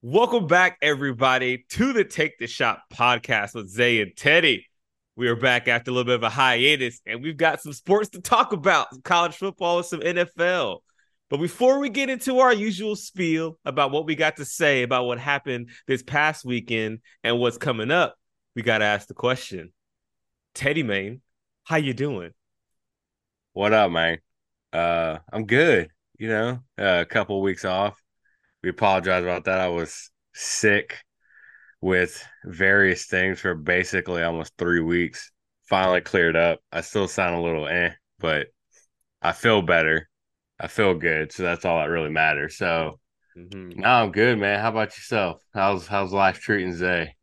Welcome back, everybody, to the Take the Shot podcast with Zay and Teddy. We are back after a little bit of a hiatus, and we've got some sports to talk about, some college football and some NFL. But before we get into our usual spiel about what we got to say about what happened this past weekend and what's coming up, we got to ask the question. Teddy Main, how you doing? What up, man? I'm good. A couple of weeks off. We apologize about that. I was sick with various things for basically almost 3 weeks. Finally cleared up. I still sound a little but I feel better. I feel good, so that's all that really matters. So Mm-hmm. now I'm good, man. How about yourself? How's life treating Zay?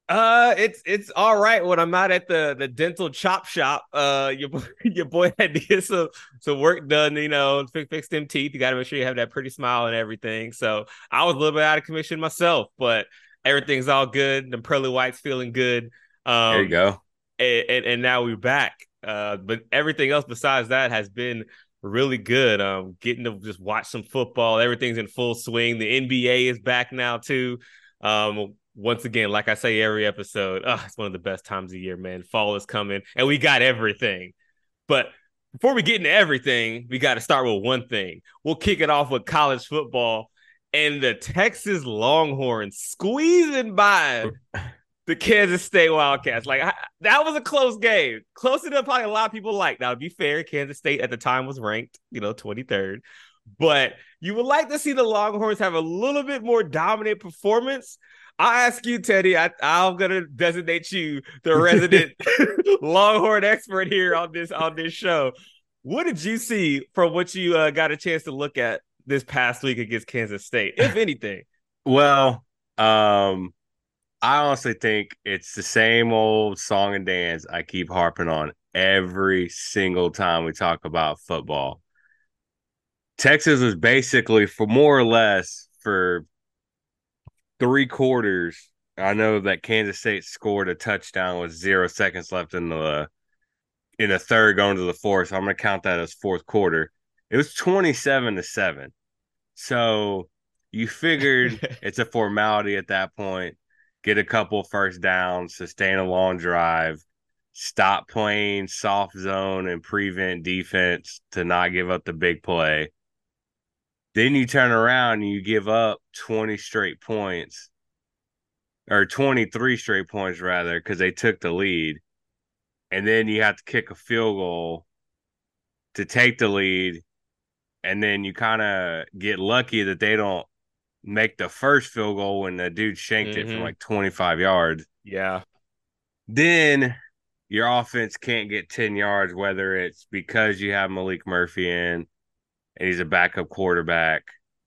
It's all right when I'm not at the dental chop shop. Your boy had to get some work done. Fix them teeth. You got to make sure you have that pretty smile and everything. So I was a little bit out of commission myself, but everything's all good. The pearly white's feeling good. There you Um, go. and now we're back. But everything else besides that has been really good. Getting to just watch some football. Everything's in full swing. The NBA is back now too. Once again, like I say every episode, it's one of the best times of year, man. Fall is coming, and we got everything. But before we get into everything, we got to start with one thing. We'll kick it off with college football and the Texas Longhorns squeezing by the Kansas State Wildcats. That was a close game, closer than probably a lot of people like. Now, to be fair, Kansas State at the time was ranked, 23rd. But you would like to see the Longhorns have a little bit more dominant performance. I ask you, Teddy. I'm gonna designate you the resident Longhorn expert here on this show. What did you see from what you got a chance to look at this past week against Kansas State, if anything? Well, um, I honestly think it's the same old song and dance I keep harping on every single time we talk about football. Texas was basically, for more or less, for 3 quarters. I know that Kansas State scored a touchdown with 0 seconds left in the third, going to the fourth. So I'm going to count that as fourth quarter. It was 27-7. So you figured it's a formality at that point. Get a couple first downs, sustain a long drive, stop playing soft zone and prevent defense to not give up the big play. Then you turn around and you give up 20 straight points, or 23 straight points rather, because they took the lead. And then you have to kick a field goal to take the lead. And then you kind of get lucky that they don't make the first field goal when the dude shanked it from Mm-hmm. like 25 yards. Yeah. Then your offense can't get 10 yards, whether it's because you have Malik Murphy in and he's a backup quarterback,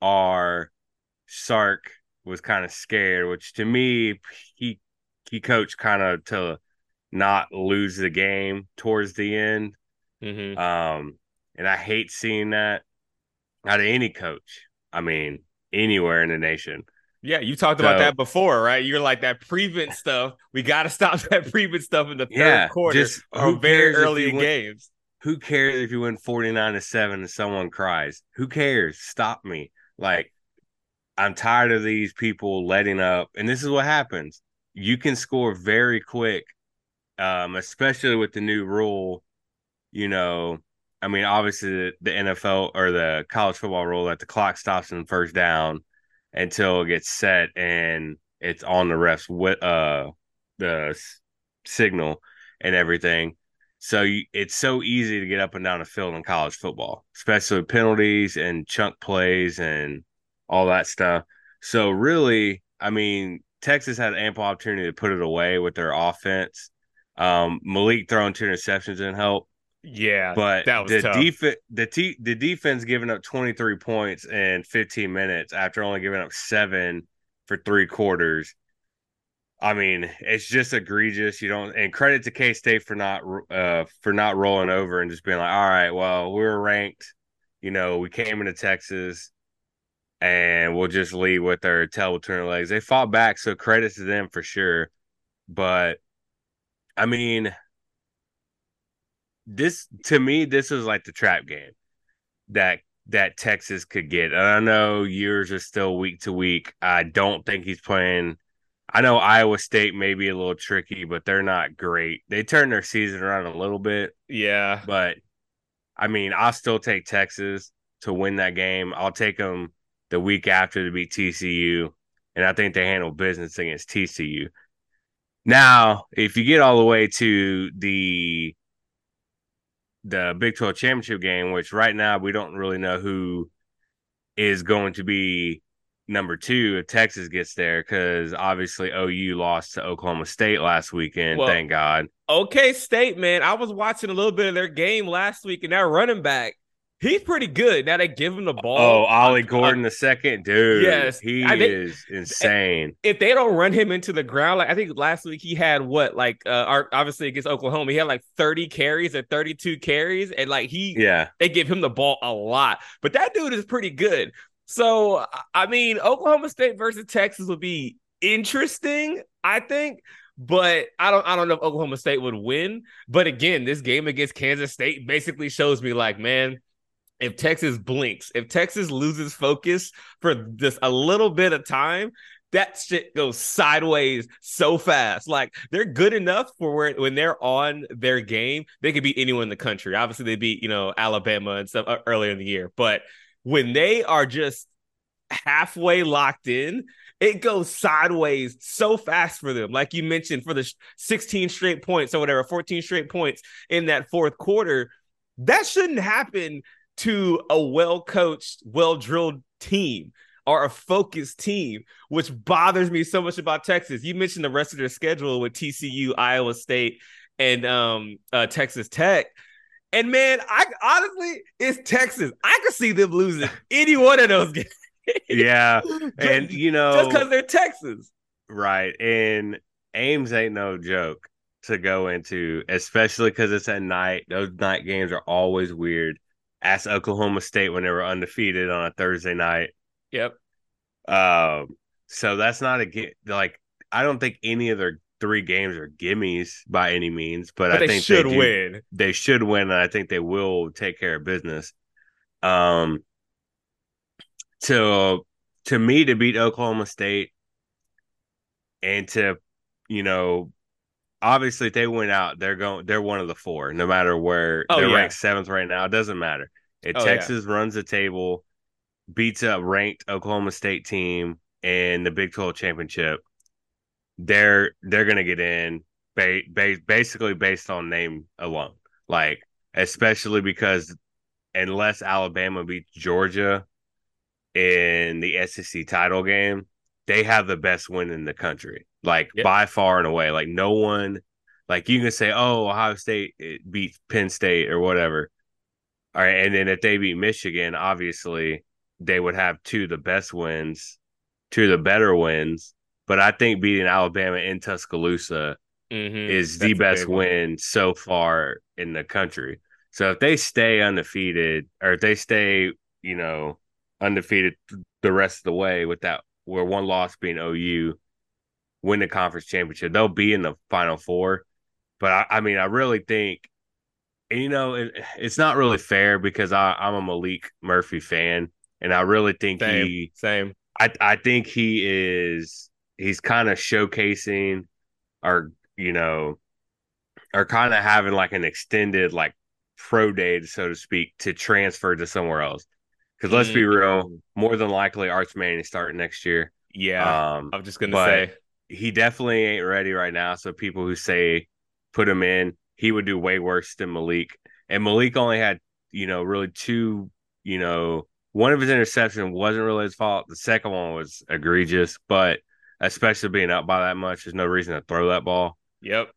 or Sark was kind of scared, which to me, he he coached kind of to not lose the game towards the end. Mm-hmm. Um, and I hate seeing that out of any coach. I mean, anywhere in the nation. Yeah, you talked about So that before, right? You're like that prevent stuff. We got to stop that prevent stuff in the third yeah, quarter just or who very cares if early you in win? games. Who cares if you win 49-7 and someone cries? Who cares? Stop me. Like, I'm tired of these people letting up. And this is what happens. You can score very quick, especially with the new rule. You know, I mean, obviously the NFL or the college football rule that the clock stops in first down until it gets set and it's on the refs with the signal and everything. So it's so easy to get up and down the field in college football, especially penalties and chunk plays and all that stuff. So really, I mean, Texas had ample opportunity to put it away with their offense. Malik throwing 2 interceptions didn't help, Yeah, but that was tough. the defense giving up 23 points in 15 minutes after only giving up 7 for 3 quarters. I mean, it's just egregious. You don't, and credit to K State for not rolling over and just being like, all right, well, we were ranked. We came into Texas and we'll just lead with our tail between our legs. They fought back, so credit to them for sure. But I mean, this to me, this was like the trap game that that Texas could get. And I know yours are still week to week. I don't think he's playing. I know Iowa State may be a little tricky, but they're not great. They turned their season around a little bit, Yeah. but I mean, I'll still take Texas to win that game. I'll take them the week after to beat TCU, and I think they handle business against TCU. Now, if you get all the way to the Big 12 championship game, which right now we don't really know who is going to be number two if Texas gets there, because obviously OU lost to Oklahoma State last weekend. Well, Thank God. OK State, man. I was watching a little bit of their game last week, and that running back, he's pretty good. Now they give him the Oh, ball. Ollie Gordon the second, dude, Yes, I he think is insane. if they don't run him into the ground, like I think last week he had what, like obviously against Oklahoma, he had like 30 carries or 32 carries, and like Yeah, they give him the ball a lot. But that dude is pretty good. So I mean, Oklahoma State versus Texas would be interesting, I think. But I don't know if Oklahoma State would win. But again, this game against Kansas State basically shows me like, man, if Texas blinks, if Texas loses focus for just a little bit of time, that shit goes sideways so fast. Like they're good enough for where when they're on their game, they could beat anyone in the country. Obviously, they beat Alabama and stuff earlier in the year, but when they are just halfway locked in, it goes sideways so fast for them. Like you mentioned, for the 16 straight points or whatever, 14 straight points in that fourth quarter, that shouldn't happen to a well-coached, well-drilled team or a focused team, which bothers me so much about Texas. You mentioned the rest of their schedule with TCU, Iowa State, and Texas Tech. And man, I honestly, it's Texas. I could see them losing any one of those games. yeah, and just because they're Texas. right. And Ames ain't no joke to go into, especially because it's at night. Those night games are always weird. Ask Oklahoma State when they were undefeated on a Thursday night. Yep. So that's not like I don't think any of their three games are gimmies by any means, but I they think should win. They should win, and I think they will take care of business. Um, to me to beat Oklahoma State and to obviously if they win out, they're one of the four, no matter where they're ranked seventh right now. It doesn't matter. If Texas runs the table, beats a ranked Oklahoma State team in the Big 12 championship, they're gonna get in basically based on name alone. Like, especially because unless Alabama beats Georgia in the SEC title game, they have the best win in the country, like by far and away. Like no one, like you can say, oh, Ohio State beats Penn State or whatever. All right, and then if they beat Michigan, obviously they would have two of the best wins, two of the better wins. But I think beating Alabama in Tuscaloosa is the best win so far in the country. So if they stay undefeated, or if they stay, undefeated the rest of the way with that, where one loss being OU, win the conference championship, they'll be in the Final Four. But I mean, I really think, and it's not really fair because I'm a Malik Murphy fan, and I really think same. I think he's kind of showcasing or are kind of having like an extended like pro day, so to speak, to transfer to somewhere else. Because let's be real, more than likely Arch Manning starting next year. Yeah, I'm just gonna say he definitely ain't ready right now. So people who say put him in, he would do way worse than Malik. And Malik only had really two. One of his interceptions wasn't really his fault. The second one was egregious, but especially being up by that much, there's no reason to throw that ball. Yep.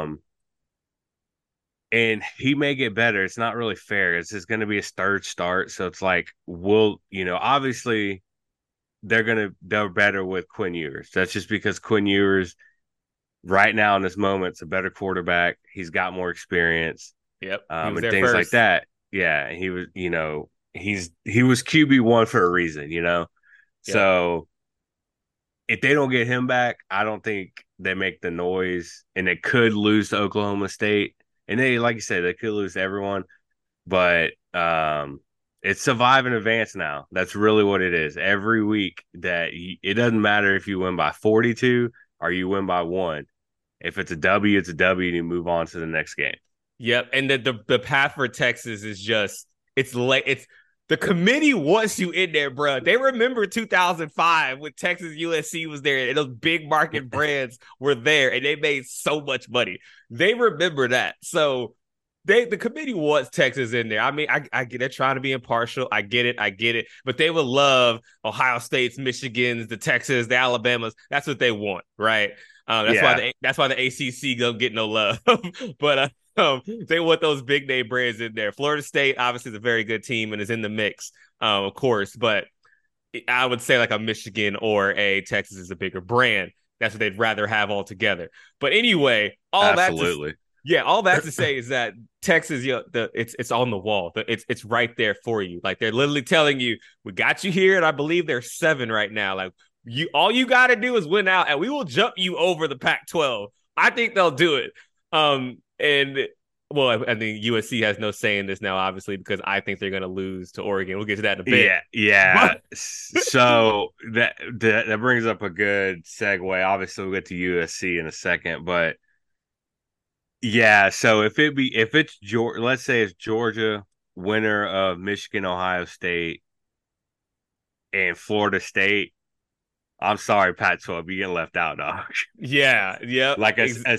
And he may get better. It's not really fair. It's just going to be his third start. So it's like, obviously they're better with Quinn Ewers. That's just because Quinn Ewers right now in this moment is a better quarterback. He's got more experience. Yep. And things first. Like that. Yeah. He was, he was QB1 for a reason, Yep. So if they don't get him back, I don't think they make the noise, and they could lose to Oklahoma State. And they, like you said, they could lose to everyone. But It's survive and advance now. That's really what it is. Every week it doesn't matter if you win by 42 or you win by 1. If it's a W, it's a W, and you move on to the next game. Yep, and the path for Texas is just it's late. It's the committee wants you in there, bro. They remember 2005 when Texas USC was there, and those big market brands were there, and they made so much money. They remember that, so the committee wants Texas in there. I mean, I get they're trying to be impartial. I get it, but they would love Ohio State's, Michigan's, the Texas, the Alabamas. That's what they want, right? That's why the ACC don't get no love, but. They want those big name brands in there. Florida State obviously is a very good team and is in the mix, of course. But I would say like a Michigan or a Texas is a bigger brand. That's what they'd rather have altogether. But anyway, Absolutely. all that to say is that Texas, it's on the wall. It's right there for you. Like they're literally telling you, we got you here, and I believe they're 7 right now. Like all you got to do is win out, and we will jump you over the Pac-12. I think they'll do it. And well, I think USC has no say in this now, obviously, because I think they're going to lose to Oregon. We'll get to that in a bit. Yeah. So that brings up a good segue. Obviously, we'll get to USC in a second, but yeah. So if it's Georgia, let's say it's Georgia, winner of Michigan, Ohio State, and Florida State. I'm sorry, Pac-12, you getting left out, dog. Yeah. Like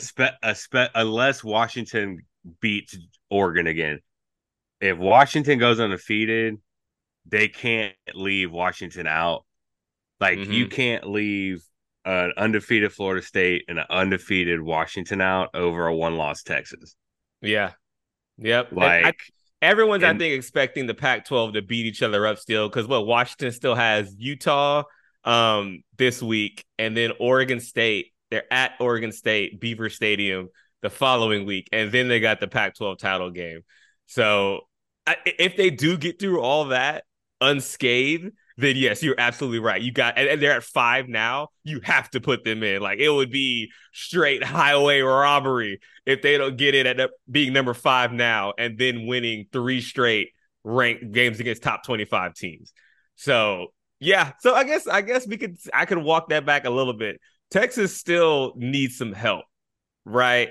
unless Washington beats Oregon again. If Washington goes undefeated, they can't leave Washington out. Like you can't leave an undefeated Florida State and an undefeated Washington out over a 1-loss Texas. Yeah. Yep. Like everyone's, I think, expecting the Pac-12 to beat each other up still because Washington still has Utah this week, and then Oregon State. They're at Oregon State, Beaver Stadium the following week, and then they got the Pac-12 title game. So if they do get through all that unscathed, then yes, you're absolutely right. You got, and they're at 5 now. You have to put them in. Like it would be straight highway robbery if they don't get it at being number 5 now and then winning 3 straight ranked games against top 25 teams. So yeah, so I guess I could walk that back a little bit. Texas still needs some help, right?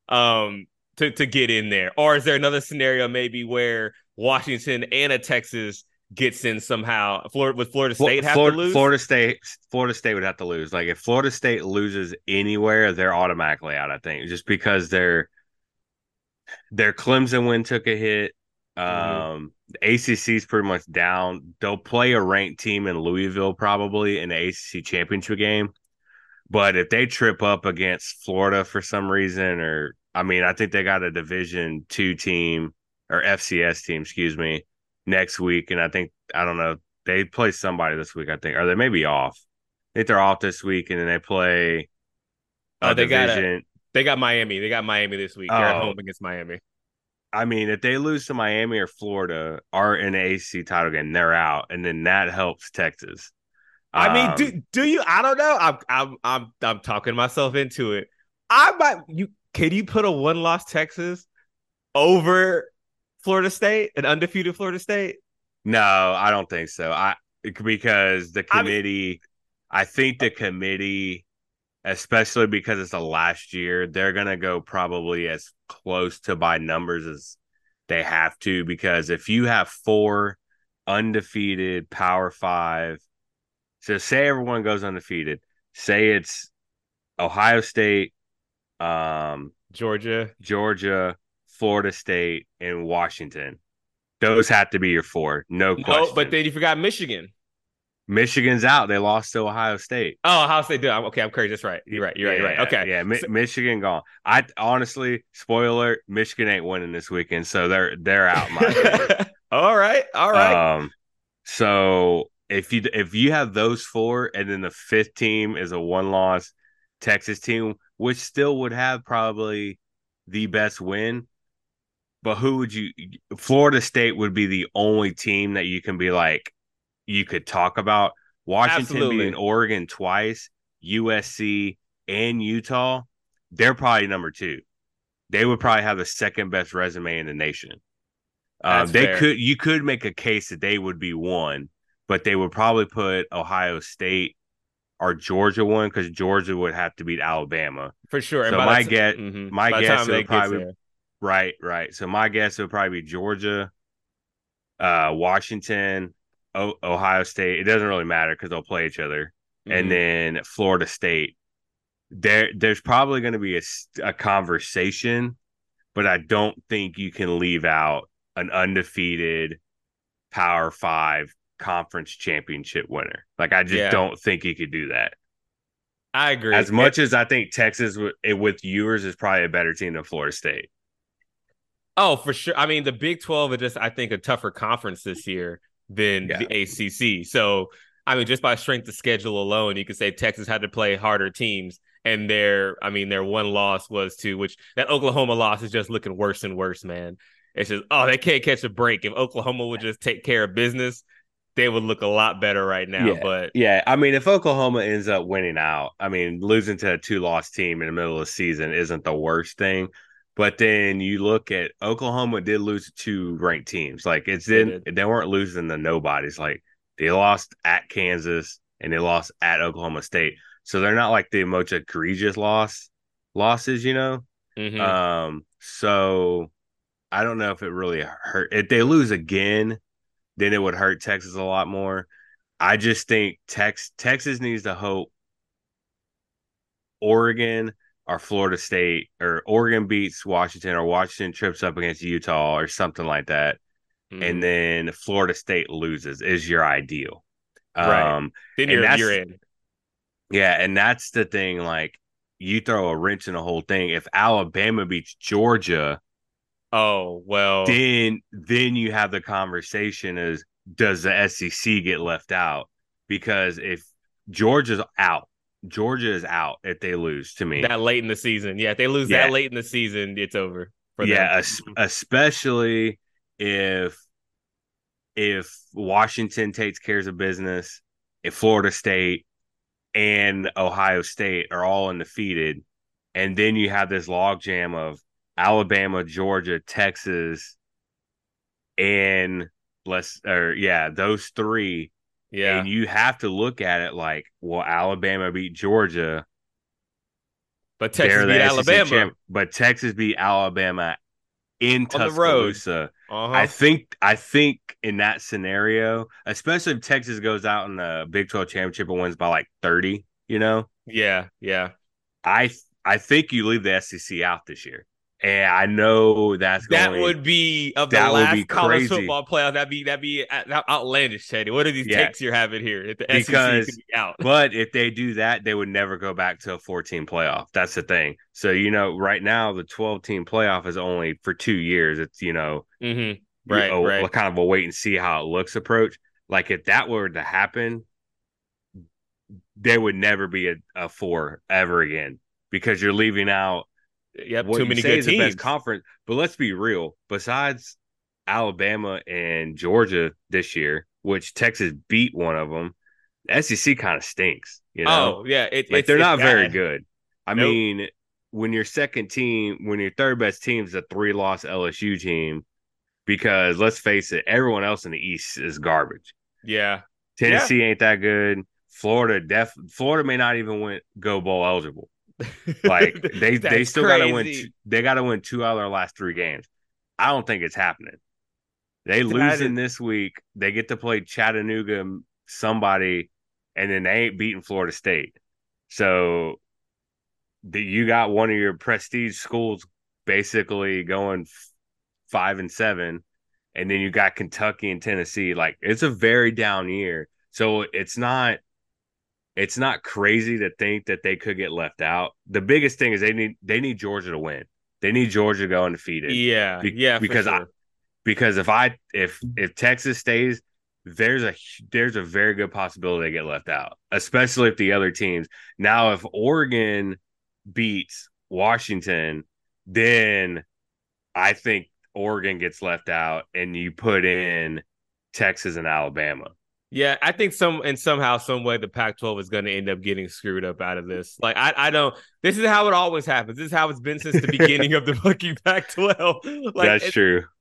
To get in there. Or is there another scenario maybe where Washington and a Texas gets in somehow? Florida State have to lose? Florida State would have to lose. Like if Florida State loses anywhere, they're automatically out, I think, just because their Clemson win took a hit. The ACC is pretty much down. They'll play a ranked team in Louisville probably in the ACC championship game. But if they trip up against Florida for some reason, or I mean, I think they got a Division II team or FCS team, excuse me, next week. And I don't know, they play somebody this week, I think, or they may be off. I think they're off this week, and then they play division. They got Miami. They got Miami this week. They're at home against Miami. I mean, if they lose to Miami or Florida or in the ACC title game, they're out, and then that helps Texas. I mean, do you? I don't know. I'm talking myself into it. Can you put a 1-loss Texas over Florida State, an undefeated Florida State? No, I don't think so. Because the committee, I think the committee, especially because it's the last year, they're gonna go probably as close to by numbers as they have to. Because if you have 4 undefeated Power 5, so say everyone goes undefeated. Say it's Ohio State, Georgia, Florida State, and Washington. Those have to be your 4, no question. No, but then you forgot Michigan. Michigan's out. They lost to Ohio State. Oh, Ohio State did. Okay, I'm crazy. That's right. You're right. Okay. Yeah, Michigan gone. I honestly, spoiler alert, Michigan ain't winning this weekend, so they're out. All right. So if you have those 4, and then the 5th team is a 1-loss Texas team, which still would have probably the best win, but who would you? Florida State would be the only team that you can be like, you could talk about. Washington beating Oregon twice, USC and Utah, they're probably number 2. They would probably have the second best resume in the nation. That's fair. You could make a case that they would be one, but they would probably put Ohio State or Georgia one because Georgia would have to beat Alabama. For sure. And So my by the guess time it they would get probably there. right. So my guess it would probably be Georgia, Washington, Ohio State. It doesn't really matter because they'll play each other, and Mm-hmm. then Florida State. There's probably going to be a conversation, but I don't think you can leave out an undefeated Power Five conference championship winner. Like I just Yeah, don't think you could do that. I agree. As much as I think Texas with yours is probably a better team than Florida State. Oh, for sure. I mean, the Big 12 is just, I think, a tougher conference this year than the Yeah. ACC. So, I mean, just by strength of schedule alone, you could say Texas had to play harder teams. And their one loss was to, which that Oklahoma loss is just looking worse and worse, man. It's just, oh, they can't catch a break. If Oklahoma would just take care of business, they would look a lot better right now. Yeah. But Yeah. I mean, if Oklahoma ends up winning out, I mean, losing to a 2-loss team in the middle of the season isn't the worst thing. But then you look at Oklahoma did lose to 2 ranked teams. Like they did. they weren't losing to nobodies. Like they lost at Kansas and they lost at Oklahoma State. So they're not like the most egregious losses, you know? Mm-hmm. So I don't know if it really hurt. If they lose again, then it would hurt Texas a lot more. I just think Texas needs to hope Oregon or Florida State or Oregon beats Washington or Washington trips up against Utah or something like that. And Mm-hmm. then Florida State loses is your ideal. Right. Um, Then and you're that's in. yeah, and that's the thing. Like you throw a wrench in the whole thing. If Alabama beats Georgia, Oh, well, then you have the conversation is does the SEC get left out? Because if Georgia's out, Georgia is out if they lose to me. that late in the season. Yeah, if they lose that Yeah, late in the season, it's over for them. yeah, especially if Washington takes care of business, if Florida State and Ohio State are all undefeated, and then you have this logjam of Alabama, Georgia, Texas, and those three. And Yeah. you have to look at it like, well, Alabama beat Georgia. But Texas They're beat the SEC Alabama champ, but Texas beat Alabama in on the road. Tuscaloosa. Uh-huh. I think in that scenario, especially if Texas goes out in the Big 12 championship and wins by like 30, you know, Yeah, yeah. I I think you leave the SEC out this year. And I know That would be of the that would be last college crazy. football playoff. That'd be outlandish, Teddy. What are these Yeah, takes you're having here? If the SEC could because be out. but if they do that, they would never go back to a 14 playoff. That's the thing. So right now the 12-team playoff is only for 2 years. It's Mm-hmm. Right, right. kind of a wait and see how it looks approach. Like if that were to happen, there would never be a 4 ever again because you're leaving out Yep, what too you many say good is the best teams. conference. But let's be real. Besides Alabama and Georgia this year, which Texas beat one of them, the SEC kind of stinks. Oh, yeah, Like they're it's not very bad. good. I Nope. mean, when when your third best team is a 3-loss LSU team, because let's face it, everyone else in the East is garbage. Yeah. Yeah. Tennessee ain't that good. Florida may not even go bowl eligible. Like they That's still got to win. crazy. They got to win 2 out of their last 3 games. I don't think it's happening. They That is losing this week. They get to play Chattanooga, somebody, and then they ain't beating Florida State. So you got one of your prestige schools basically going 5-7, and then you got Kentucky and Tennessee. Like it's a very down year. So it's not crazy to think that they could get left out. The biggest thing is they need Georgia to win. They need Georgia to go undefeated. yeah, yeah, for Because sure. if Texas stays, there's a very good possibility they get left out, especially if the other teams. Now, if Oregon beats Washington, then I think Oregon gets left out, and you put in Texas and Alabama. Yeah, I think somehow, some way, the Pac-12 is going to end up getting screwed up out of this. Like, I don't. This is how it always happens. This is how it's been since the beginning of the fucking Pac-12. Like, That's true.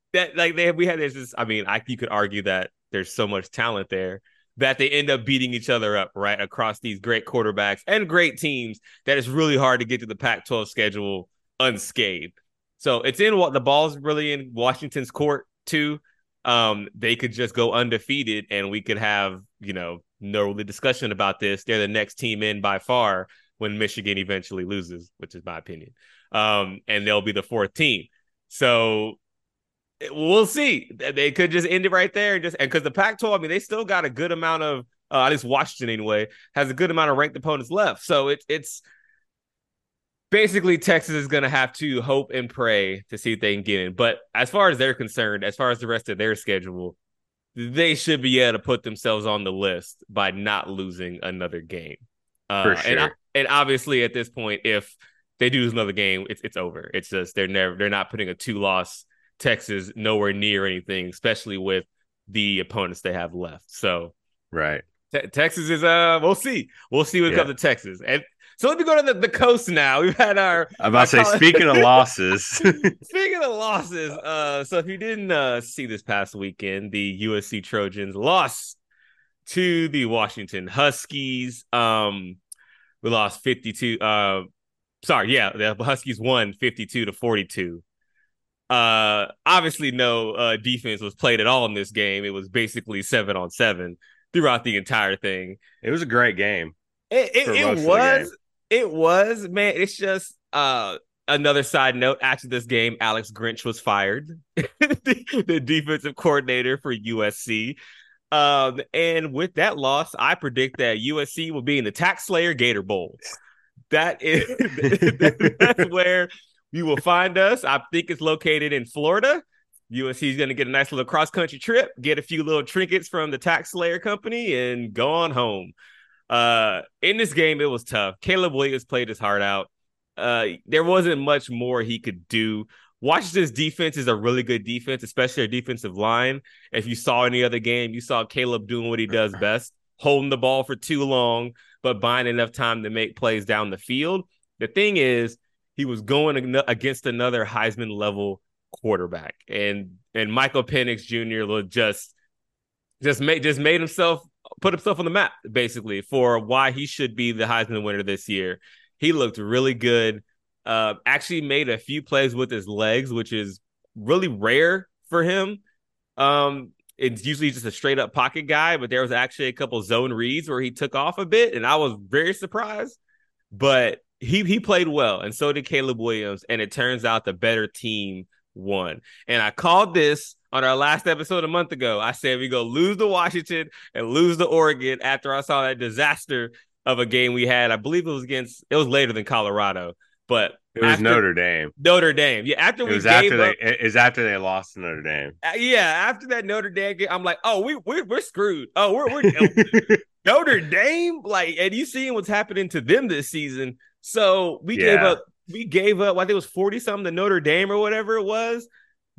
that like there's this. I mean, you could argue that there's so much talent there that they end up beating each other up right across these great quarterbacks and great teams that it's really hard to get to the Pac-12 schedule unscathed. So it's in what the ball's really in Washington's court too. They could just go undefeated and we could have, no really discussion about this. They're the next team in by far when Michigan eventually loses, which is my opinion. And they'll be the fourth team. So we'll see. They could just end it right there and because the Pac-12, I mean, they still got a good amount of at least Washington anyway has a good amount of ranked opponents left. So it's basically Texas is going to have to hope and pray to see if they can get in. But as far as they're concerned, as far as the rest of their schedule, they should be able to put themselves on the list by not losing another game. For sure. And obviously at this point, if they do lose another game, it's over. It's just they're not putting a 2-loss Texas nowhere near anything, especially with the opponents they have left. So right. Texas is we'll see what comes to Texas. And so let me go to the coast now. We've had our I'm about to say speaking of losses. Speaking of losses, so if you didn't see this past weekend, the USC Trojans lost to the Washington Huskies. We lost 52 the Huskies won 52-42. Obviously no defense was played at all in this game. It was basically 7-on-7 throughout the entire thing. It was a great game. It was, man. It's just another side note. After this game, Alex Grinch was fired, the defensive coordinator for USC. And with that loss, I predict that USC will be in the TaxSlayer Gator Bowl. That's where you will find us. I think it's located in Florida. USC is going to get a nice little cross-country trip, get a few little trinkets from the TaxSlayer company, and go on home. In this game, it was tough. Caleb Williams played his heart out. There wasn't much more he could do. Washington's defense is a really good defense, especially their defensive line. If you saw any other game, you saw Caleb doing what he does best, holding the ball for too long, but buying enough time to make plays down the field. The thing is, he was going against another Heisman level quarterback, and Michael Penix Jr. just made himself put himself on the map basically for why he should be the Heisman winner this year. He looked really good. Actually made a few plays with his legs, which is really rare for him. It's usually just a straight up pocket guy, but there was actually a couple zone reads where he took off a bit, and I was very surprised. But he played well, and so did Caleb Williams, and it turns out the better team won. And I called this on our last episode a month ago. I said we go lose to Washington and lose to Oregon after I saw that disaster of a game we had. I believe it was later than Colorado, but it was Notre Dame. Notre Dame. Yeah, after they lost to Notre Dame. After that Notre Dame game, I'm like, oh, we're screwed. Oh, we're Notre Dame. Like, and you seeing what's happening to them this season. So we gave up. I think it was 40-something to Notre Dame or whatever it was.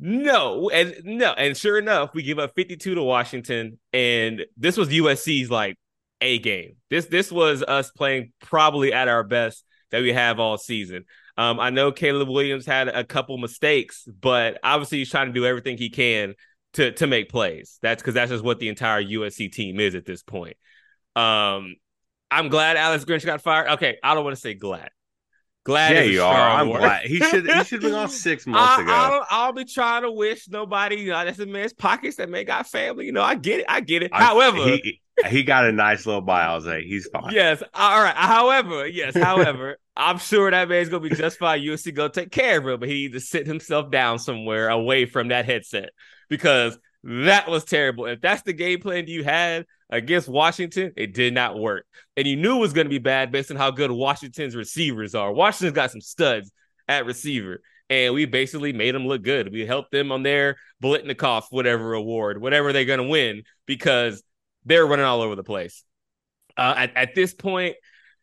And sure enough, we give up 52 to Washington, and this was USC's like A game. This was us playing probably at our best that we have all season. I know Caleb Williams had a couple mistakes, but obviously he's trying to do everything he can to make plays. That's because that's just what the entire USC team is at this point. I'm glad Alex Grinch got fired. Okay, I don't want to say glad. Yeah, you are. I'm glad. He should have been off 6 months ago. I'll be trying to wish nobody, that's a man's pockets that may got family. I get it. However, he got a nice little bio. He's fine. Yes. All right. However, I'm sure that man's gonna be just fine. USC go take care of him, but he needs to sit himself down somewhere away from that headset because that was terrible. If that's the game plan you had against Washington, it did not work. And you knew it was going to be bad based on how good Washington's receivers are. Washington's got some studs at receiver, and we basically made them look good. We helped them on their Biletnikoff, whatever award, whatever they're going to win, because they're running all over the place. At this point,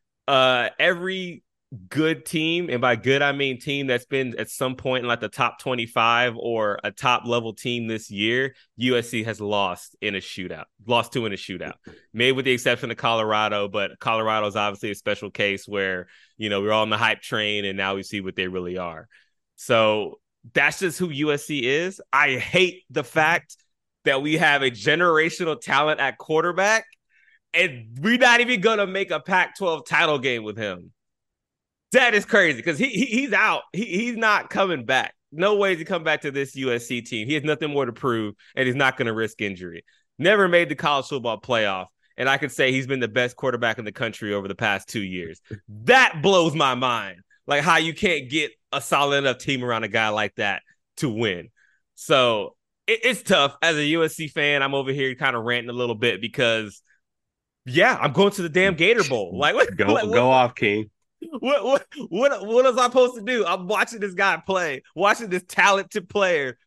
every good team, and by good I mean team that's been at some point in like the top 25 or a top level team this year, USC has lost to in a shootout, maybe with the exception of Colorado. But Colorado is obviously a special case where we're all on the hype train and now we see what they really are. So that's just who USC is. I hate the fact that we have a generational talent at quarterback, and we're not even gonna make a Pac-12 title game with him. That is crazy because he's out. He's not coming back. No way to come back to this USC team. He has nothing more to prove, and he's not going to risk injury. Never made the college football playoff, and I could say he's been the best quarterback in the country over the past 2 years. That blows my mind. Like how you can't get a solid enough team around a guy like that to win. So it's tough. As a USC fan, I'm over here kind of ranting a little bit because, yeah, I'm going to the damn Gator Bowl. Like, go off, King. What was I supposed to do? I'm watching this guy play, watching this talented player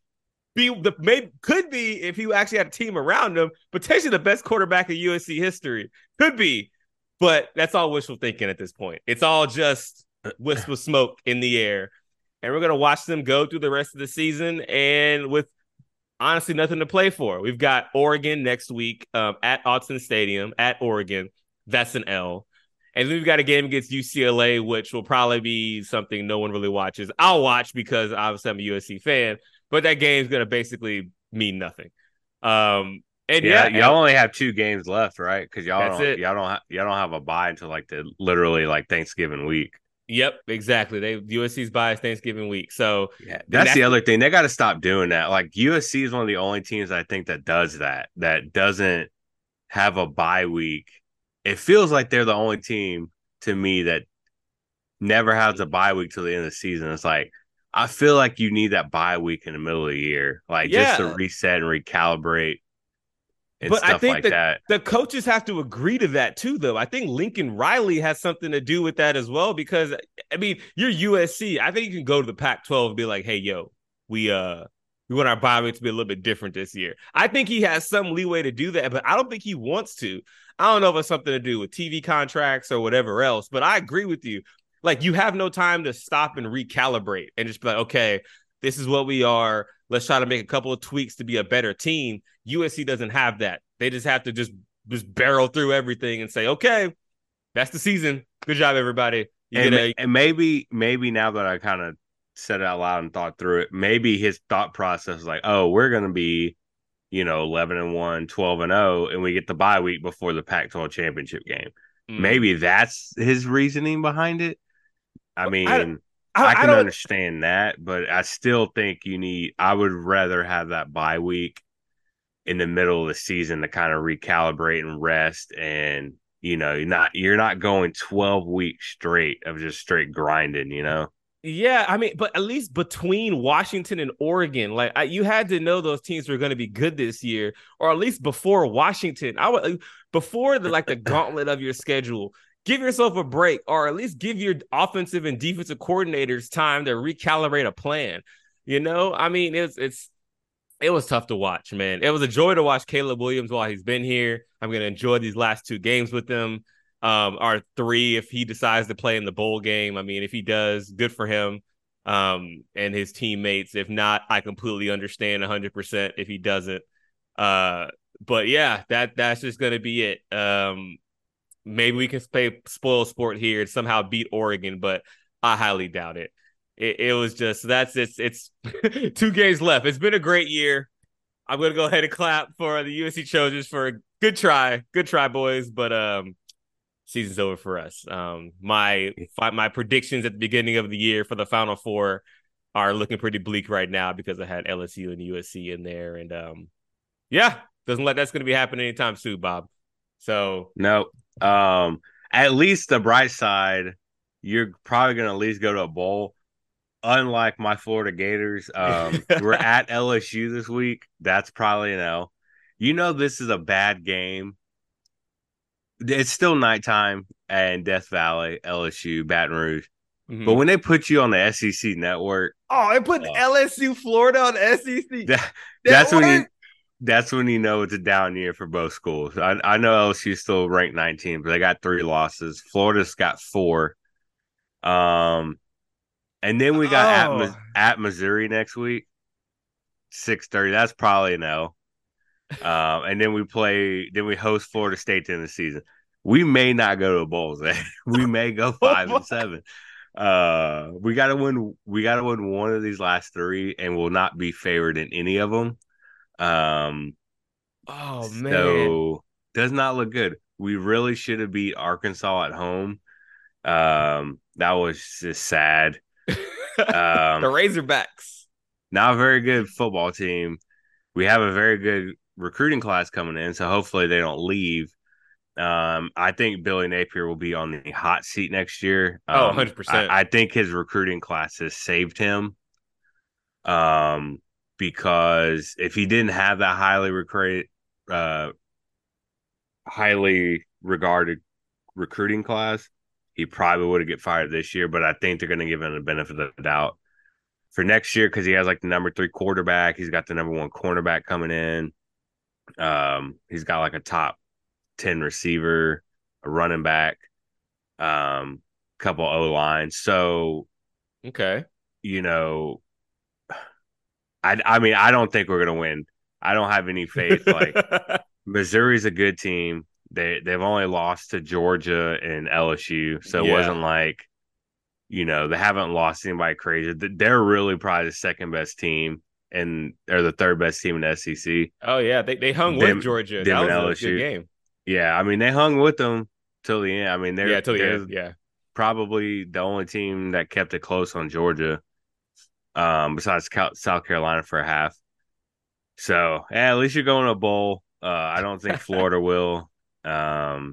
could be, if he actually had a team around him, potentially the best quarterback in USC history. Could be, but that's all wishful thinking at this point. It's all just wisp of smoke in the air, and we're gonna watch them go through the rest of the season, and with honestly nothing to play for. We've got Oregon next week at Autzen Stadium at Oregon. That's an L. And then we've got a game against UCLA, which will probably be something no one really watches. I'll watch because obviously I'm a USC fan, but that game's going to basically mean nothing. And y'all only have 2 games left, right? Because y'all don't have a bye until like literally Thanksgiving week. Yep, exactly. USC's bye is Thanksgiving week. So yeah, that's the other thing. They got to stop doing that. Like USC is one of the only teams I think that does that doesn't have a bye week. It feels like they're the only team to me that never has a bye week till the end of the season. It's like, I feel like you need that bye week in the middle of the year, just to reset and recalibrate and stuff like that. The coaches have to agree to that too, though. I think Lincoln Riley has something to do with that as well, because I mean, you're USC. I think you can go to the Pac-12 and be like, hey, yo, we want our bye week to be a little bit different this year. I think he has some leeway to do that, but I don't think he wants to. I don't know if it's something to do with TV contracts or whatever else, but I agree with you. Like, you have no time to stop and recalibrate and just be like, okay, this is what we are. Let's try to make a couple of tweaks to be a better team. USC doesn't have that. They just have to just barrel through everything and say, okay, that's the season. Good job, everybody. And maybe now that I kind of said it out loud and thought through it, maybe his thought process is like, oh, we're going to be 11-1, 12-0, and we get the bye week before the Pac-12 championship game. Maybe that's his reasoning behind it. I mean, I can understand that, but I still think I would rather have that bye week in the middle of the season to kind of recalibrate and rest, and you're not going 12 weeks straight of just straight grinding, Yeah, I mean, but at least between Washington and Oregon, you had to know those teams were going to be good this year, or at least before Washington. Before the gauntlet of your schedule, give yourself a break, or at least give your offensive and defensive coordinators time to recalibrate a plan. I mean, it was tough to watch, man. It was a joy to watch Caleb Williams while he's been here. I'm going to enjoy these last 2 games with him. Or 3 if he decides to play in the bowl game. I mean, if he does, good for him and his teammates. If not, I completely understand 100% if he doesn't. But yeah, that's just going to be it. Maybe we can play spoil sport here and somehow beat Oregon, but I highly doubt it. It was just, it's 2 games left. It's been a great year. I'm going to go ahead and clap for the USC Trojans for a good try, boys. But season's over for us. My predictions at the beginning of the year for the Final Four are looking pretty bleak right now because I had LSU and USC in there, and doesn't look like that's going to be happening anytime soon, Bob. So no, at least the bright side, you're probably going to at least go to a bowl. Unlike my Florida Gators, we're at LSU this week. That's probably an L. This is a bad game. It's still nighttime and Death Valley, LSU, Baton Rouge. Mm-hmm. But when they put you on the SEC network, they put LSU Florida on the SEC. That's when you know it's a down year for both schools. I know LSU's still ranked 19, but they got 3 losses. Florida's got 4. And then we got at Missouri next week, 6:30. That's probably an L. And then we host Florida State to end the season. We may not go to a bowl. We may go 5-7. We gotta win. We gotta win one of these last three, and we'll not be favored in any of them. Um, Oh man. so does not look good. We really should have beat Arkansas at home. That was just sad. The Um, Razorbacks. Not a very good football team. We have a very good recruiting class coming in, so hopefully they don't leave. I think Billy Napier will be on the hot seat next year. Oh, 100%. I think his recruiting classes saved him. Um, because if he didn't have that uh, highly regarded recruiting class, he probably would have get fired this year. But I think they're going to give him the benefit of the doubt for next year because he has like the number 3 quarterback. He's got the number 1 cornerback coming in. He's got like a top 10 receiver, a running back, couple O lines. So, Okay. you know, I mean, I don't think we're gonna win. I don't have any faith. Like Missouri's a good team. They've only lost to Georgia and LSU, so it Yeah. wasn't like they haven't lost anybody crazy. They're really probably the second best team and they're the third best team in the SEC. Oh yeah, they hung with Georgia. Them That and was a good LSU. game. Yeah, I mean they hung with them till the end. I mean Yeah, till the they're end. Yeah. probably the only team that kept it close on Georgia, besides South Carolina for a half. So yeah, at least you're going to a bowl. I don't think Florida will. Um,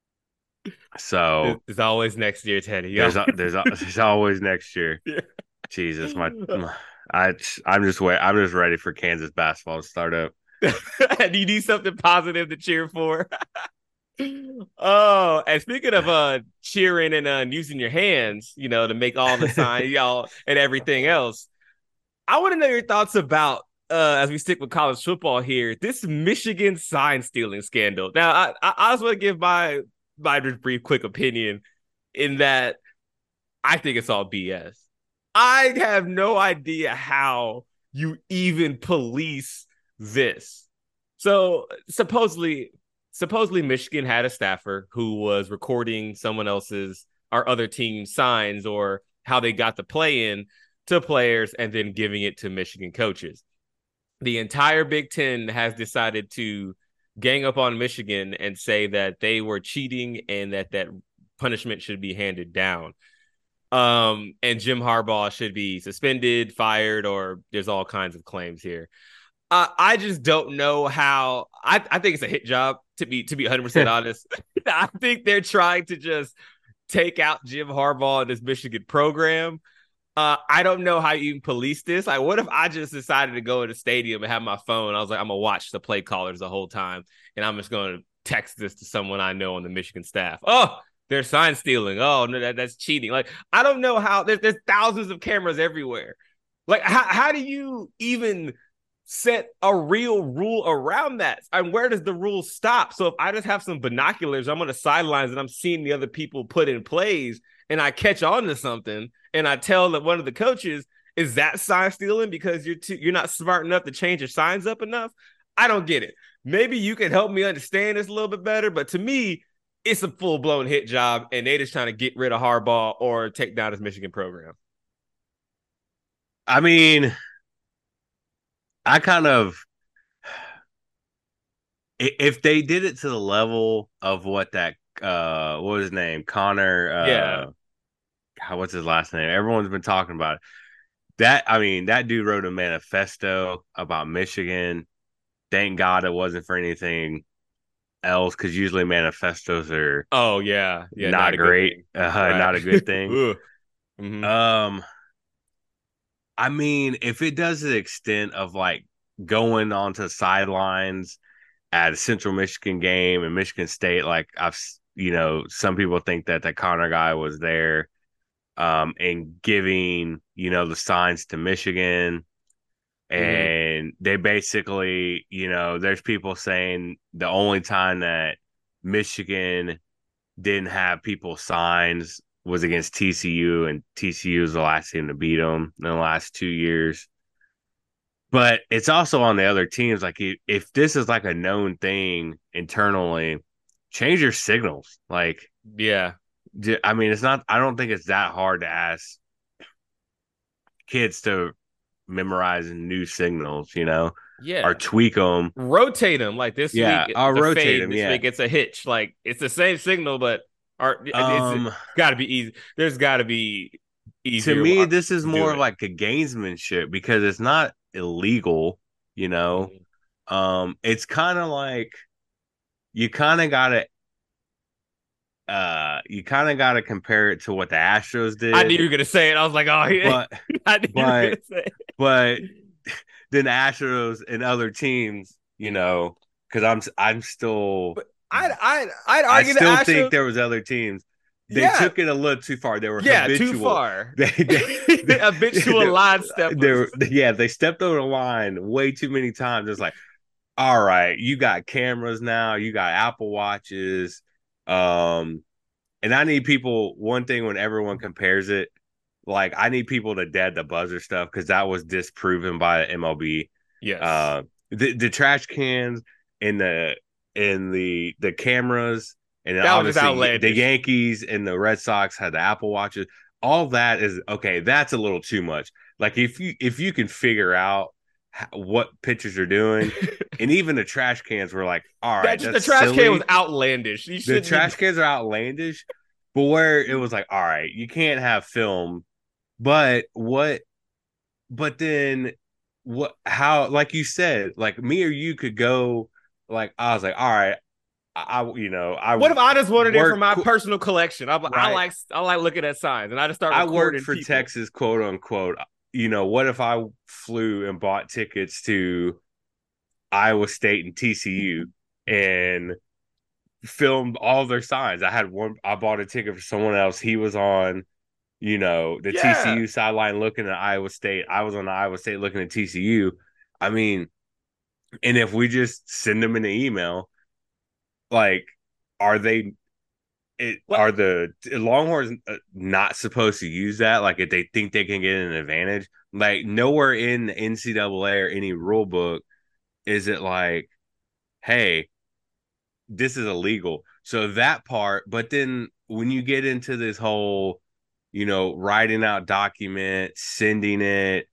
so It's always next year, Teddy. there's always next year. Yeah. Jesus, I I'm just ready for Kansas basketball to start up. Do you need something positive to cheer for? Oh, and speaking of cheering and using your hands, to make all the signs, y'all, and everything else, I want to know your thoughts about as we stick with college football here, this Michigan sign stealing scandal. Now, I just want to give my just brief quick opinion in that I think it's all BS. I have no idea how you even police this. So supposedly Michigan had a staffer who was recording someone else's or other team's signs or how they got the play in to players and then giving it to Michigan coaches. The entire Big Ten has decided to gang up on Michigan and say that they were cheating and that punishment should be handed down. And Jim Harbaugh should be suspended, fired, or there's all kinds of claims here. I just don't know how. I think it's a hit job to be 100% honest. I think they're trying to just take out Jim Harbaugh and this Michigan program. I don't know how you police this. Like, what if I just decided to go to the stadium and have my phone? I was like, I'm gonna watch the play callers the whole time, and I'm just gonna text this to someone I know on the Michigan staff. Oh, they're sign stealing. Oh, no, that's cheating. Like, I don't know how. There's thousands of cameras everywhere. Like, how do you even set a real rule around that? And where does the rule stop? So if I just have some binoculars, I'm on the sidelines and I'm seeing the other people put in plays, and I catch on to something and I tell that one of the coaches, is that sign stealing because you're not smart enough to change your signs up enough? I don't get it. Maybe you can help me understand this a little bit better, but to me, it's a full-blown hit job, and they just trying to get rid of Harbaugh or take down his Michigan program. I mean, I kind of if they did it to the level of what that what was his name? Yeah. Connor what's his last name? Everyone's been talking about it. That I mean, that dude wrote a manifesto about Michigan. Thank God it wasn't for anything else because usually manifestos are Oh yeah, yeah, not not a good great, thing. Right. not a good thing. Mm-hmm. Um, I mean, if it does to the extent of like going onto sidelines at a Central Michigan game and Michigan State, like some people think that the Connor guy was there, and giving the signs to Michigan. Mm-hmm. And they basically, there's people saying the only time that Michigan didn't have people signs was against TCU, and TCU is the last team to beat them in the last 2 years. But it's also on the other teams. Like, if this is like a known thing internally, change your signals. Like, Yeah. I mean, it's not. I don't think it's that hard to ask kids to memorize new signals, or Yeah. tweak them. Rotate them. Like this week Yeah, I'll it's a rotate fade, them. this Yeah. week it's a hitch. Like it's the same signal, but it's Um, got to be easy. There's got to be to easier me, ways this is to do more of it. like a gamesmanship because it's not illegal, you know. Mhm. It's kind of like you kind of gotta compare it to what the Astros I knew did, you were gonna say it. I was like, oh, yeah. but I knew you were but gonna say but then Astros and other teams, because I'm still But I'd I argue the still think Astros. there was other teams. They Yeah, took it a little too far. They were yeah, too habitual. far. They Habitual line steppers. they stepped over the line way too many times. It's like, all right, you got cameras now, you got Apple Watches. And I need people, one thing when everyone compares it, like I need people to dead the buzzer stuff because that was disproven by the MLB. Yes, The trash cans and the cameras, and then that was just obviously the outlandish. Yankees and the Red Sox had the Apple Watches. All that is okay. That's a little too much. Like if you can figure out what pitchers are doing, and even the trash cans were like, all That right, just the that's trash can was silly. outlandish. You The shouldn't be. trash cans are outlandish, but where it was like, all right, you can't have film, but what? But then what? How? Like you said, like me or you could go. Like I was like, all right, I What if I just wanted it for work my personal collection? right. I like looking at signs, and I just start I worked recording for people. Texas, quote unquote. What if I flew and bought tickets to Iowa State and TCU and filmed all their signs? I bought a ticket for someone else. He was on, the Yeah, TCU sideline looking at Iowa State. I was on the Iowa State looking at TCU. I mean, and if we just send them an email, like, are they what? are the Longhorns not supposed to use that? Like, if they think they can get an advantage, like nowhere in the NCAA or any rule book is it like, hey, this is illegal. So that part, but then when you get into this whole, writing out documents, sending it,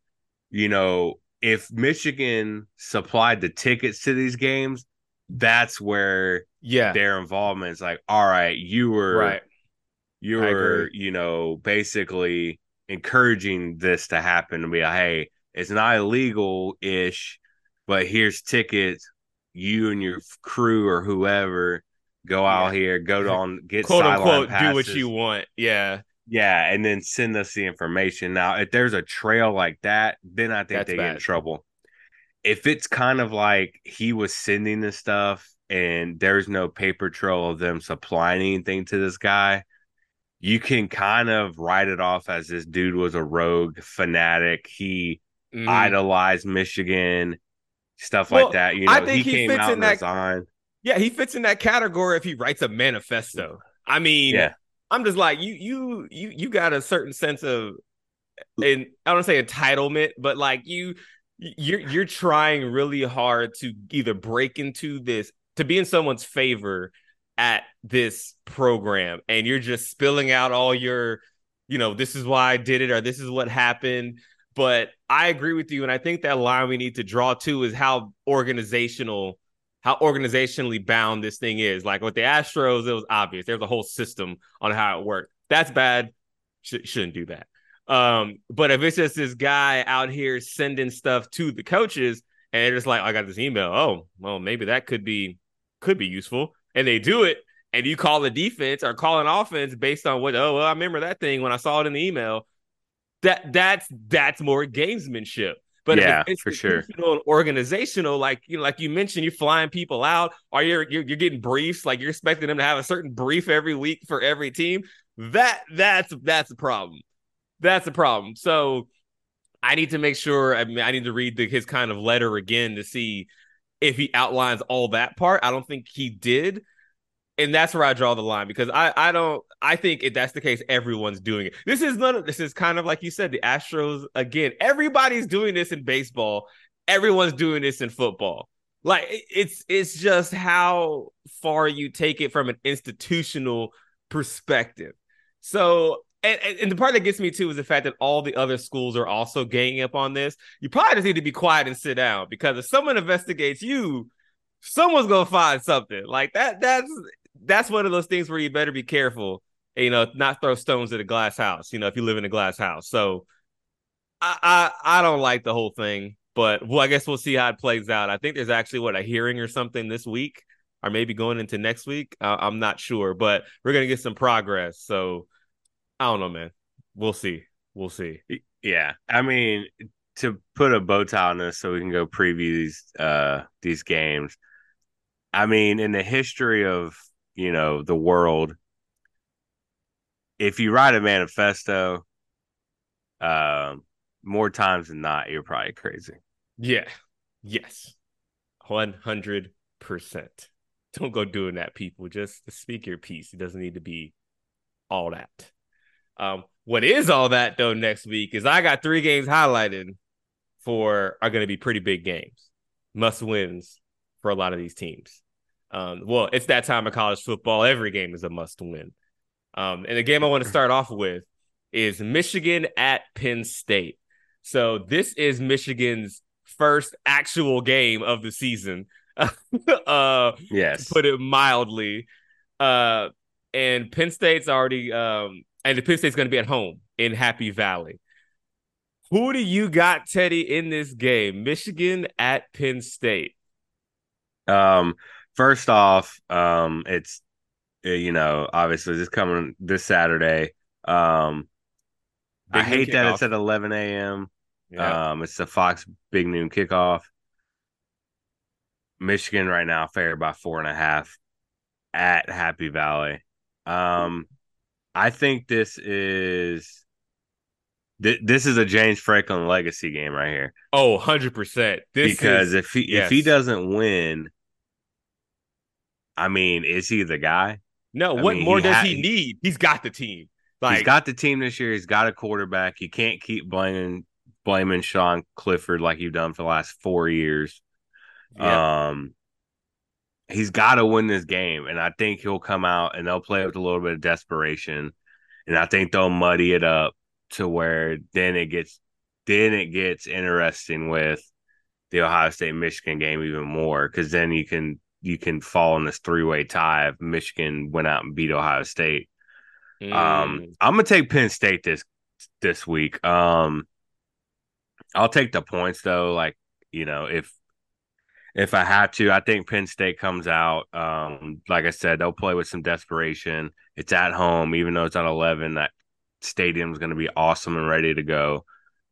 if Michigan supplied the tickets to these games, that's where Yeah, their involvement is like, all right, you were right. you I were, agree. basically encouraging this to happen to be like, hey, it's not illegal ish, but here's tickets. You and your crew or whoever go Yeah, out here, get quote sideline unquote, do what you passes. want. Yeah, Yeah, and then send us the information. Now, if there's a trail like that, then I think that's they get in bad. trouble. If it's kind of like he was sending this stuff and there's no paper trail of them supplying anything to this guy, you can kind of write it off as this dude was a rogue fanatic. He Hmm. idolized Michigan, stuff like Well, that. I He think he came fits out in and that. resigned. Yeah, he fits in that category if he writes a manifesto. I mean, Yeah. I'm just like you got a certain sense of, and I don't say entitlement, but like you're trying really hard to either break into this, to be in someone's favor at this program, and you're just spilling out all your, this is why I did it, or this is what happened. But I agree with you, and I think that line we need to draw to is how organizationally bound this thing is. Like with the Astros, it was obvious. There's a whole system on how it worked. That's bad. Shouldn't do that. But if it's just this guy out here sending stuff to the coaches and they're just like, I got this email. Oh, well, maybe that could be useful. And they do it, and you call the defense or call an offense based on what, oh, well, I remember that thing when I saw it in the email. That's more gamesmanship. But if it's Yeah, for sure. institutional and organizational, like like you mentioned, you're flying people out, or you're getting briefs, like you're expecting them to have a certain brief every week for every team. That's a problem. That's a problem. So I need to make sure. I mean, I need to read his kind of letter again to see if he outlines all that part. I don't think he did, and that's where I draw the line, because I don't. I think if that's the case, everyone's doing it. This is kind of like you said, the Astros again. Everybody's doing this in baseball. Everyone's doing this in football. Like it's just how far you take it from an institutional perspective. So, and the part that gets me too is the fact that all the other schools are also ganging up on this. You probably just need to be quiet and sit down because if someone investigates you, someone's gonna find something like that. That's one of those things where you better be careful, not throw stones at a glass house. If you live in a glass house. So I don't like the whole thing, but I guess we'll see how it plays out. I think there's actually a hearing or something this week, or maybe going into next week. I'm not sure, but we're gonna get some progress. So I don't know, man. We'll see. We'll see. Yeah, I mean, to put a bow tie on this so we can go preview these games. I mean, in the history of the world, if you write a manifesto, more times than not, you're probably crazy. Yeah. Yes. 100%. Don't go doing that, people. Just speak your piece. It doesn't need to be all that. What is all that though next week is I got 3 games highlighted are going to be pretty big games, must wins for a lot of these teams. Well, it's that time of college football. Every game is a must win. And the game I want to start off with is Michigan at Penn State. So this is Michigan's first actual game of the season. Yes. To put it mildly. And Penn State's already and the Penn State's going to be at home in Happy Valley. Who do you got, Teddy, in this game? Michigan at Penn State. First off, it's obviously this coming this Saturday. I hate that it's at 11 a.m. Yeah. It's the Fox Big Noon kickoff. Michigan right now favored by 4.5 at Happy Valley. I think this is a James Franklin legacy game right here. Oh, 100%. Because if he doesn't win, I mean, is he the guy? No, what more does he need? He's got the team. He's got the team this year. He's got a quarterback. You can't keep blaming Sean Clifford like you've done for the last 4 years. Yep. He's got to win this game, and I think he'll come out and they'll play with a little bit of desperation, and I think they'll muddy it up to where then it gets interesting with the Ohio State Michigan game even more, because then you can fall in this 3-way tie if Michigan went out and beat Ohio State. I'm gonna take Penn State this week. I'll take the points though. Like, if I have to, I think Penn State comes out. Like I said, they'll play with some desperation. It's at home, even though it's at 11. That stadium's going to be awesome and ready to go.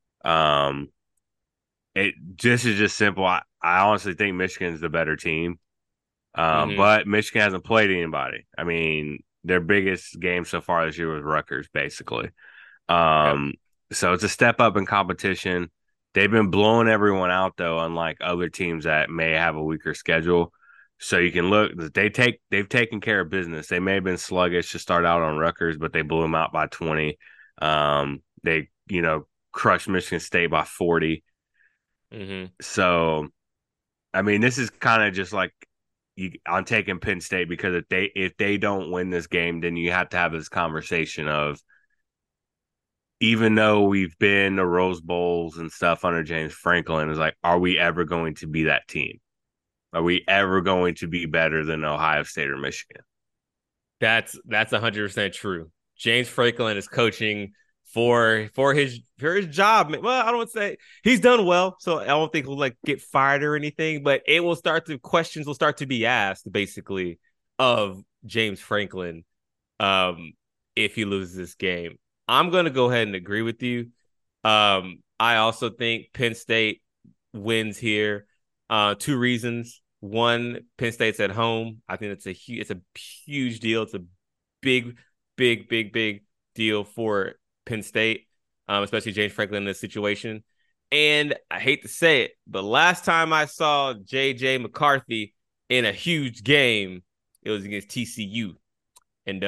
It just is just simple. I honestly think Michigan's the better team. But Michigan hasn't played anybody. I mean, their biggest game so far this year was Rutgers, basically. So it's a step up in competition. They've been blowing everyone out, though, unlike other teams that may have a weaker schedule. So you can look, they've taken care of business. They may have been sluggish to start out on Rutgers, but they blew them out by 20. They, crushed Michigan State by 40. So, I mean, this is kind of just like, I'm taking Penn State because if they don't win this game, then you have to have this conversation of, even though we've been to Rose Bowls and stuff under James Franklin, is like, are we ever going to be that team? Are we ever going to be better than Ohio State or Michigan? That's 100% true. James Franklin is coaching for his job. Well, I don't want to say he's done well, so I don't think he'll get fired or anything. But questions will start to be asked, basically, of James Franklin if he loses this game. I'm going to go ahead and agree with you. I also think Penn State wins here. 2 reasons. One, Penn State's at home. I think it's a huge deal. It's a big deal for Penn State, especially James Franklin in this situation. And I hate to say it, but last time I saw J.J. McCarthy in a huge game, it was against TCU. And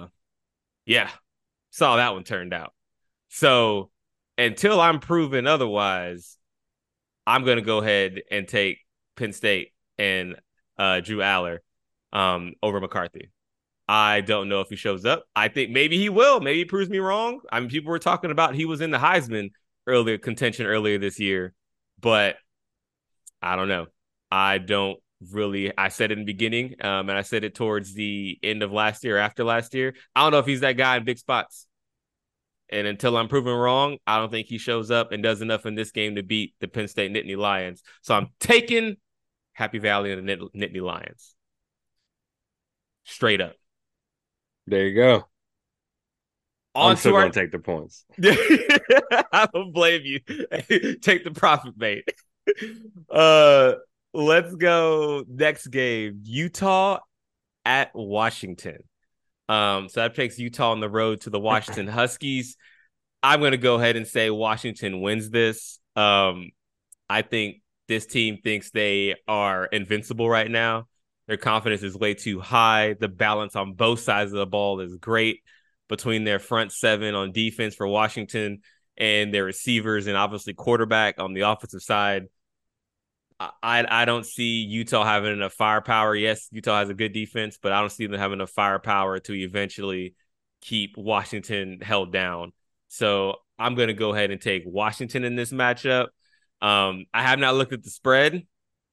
saw that one turned out. So until I'm proven otherwise, I'm going to go ahead and take Penn State and Drew Aller over McCarthy. I don't know if he shows up. I think maybe he will. Maybe he proves me wrong. I mean, people were talking about he was in the Heisman contention earlier this year, but I don't know. I don't really. I said it in the beginning, and I said it towards the end of last year, after last year. I don't know if he's that guy in big spots. And until I'm proven wrong, I don't think he shows up and does enough in this game to beat the Penn State Nittany Lions. So I'm taking Happy Valley and the Nittany Lions. Straight up. There you go. On I'm still to our going to take the points. I don't blame you. Take the profit, mate. Uh, let's go next game. Utah at Washington. So that takes Utah on the road to the Washington Huskies. I'm going to go ahead and say Washington wins this. I think this team thinks they are invincible right now. Their confidence is way too high. The balance on both sides of the ball is great between their front seven on defense for Washington and their receivers and obviously quarterback on the offensive side. I don't see Utah having enough firepower. Yes, Utah has a good defense, but I don't see them having enough firepower to eventually keep Washington held down. So I'm going to go ahead and take Washington in this matchup. I have not looked at the spread.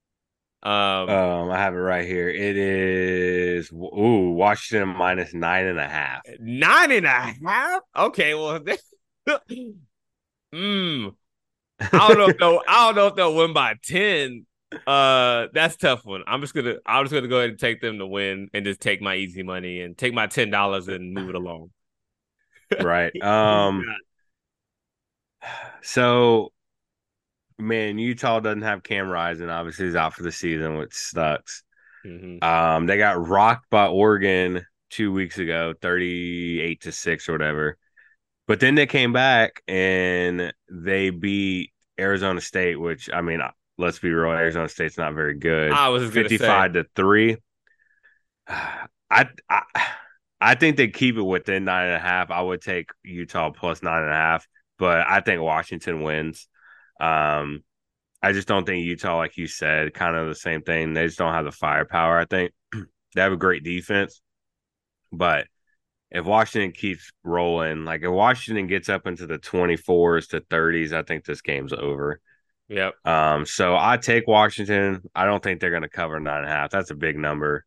I have it right here. It is Washington minus 9.5. 9.5? Okay, well, I don't know if they'll win by 10. That's a tough one. I'm just gonna go ahead and take them to win and just take my easy money and take my $10 and move it along. Right. So man, Utah doesn't have Cam Rising. Obviously, he's out for the season, which sucks. Mm-hmm. They got rocked by Oregon 2 weeks ago, 38-6 or whatever. But then they came back and they beat Arizona State, which I mean, let's be real, Arizona State's not very good. I was 55-3. I think they keep it within 9.5. I would take Utah plus 9.5, but I think Washington wins. I just don't think Utah, like you said, kind of the same thing. They just don't have the firepower. I think they have a great defense, but if Washington keeps rolling, like if Washington gets up into the 24s to 30s, I think this game's over. Yep. So I take Washington. I don't think they're going to cover 9.5. That's a big number.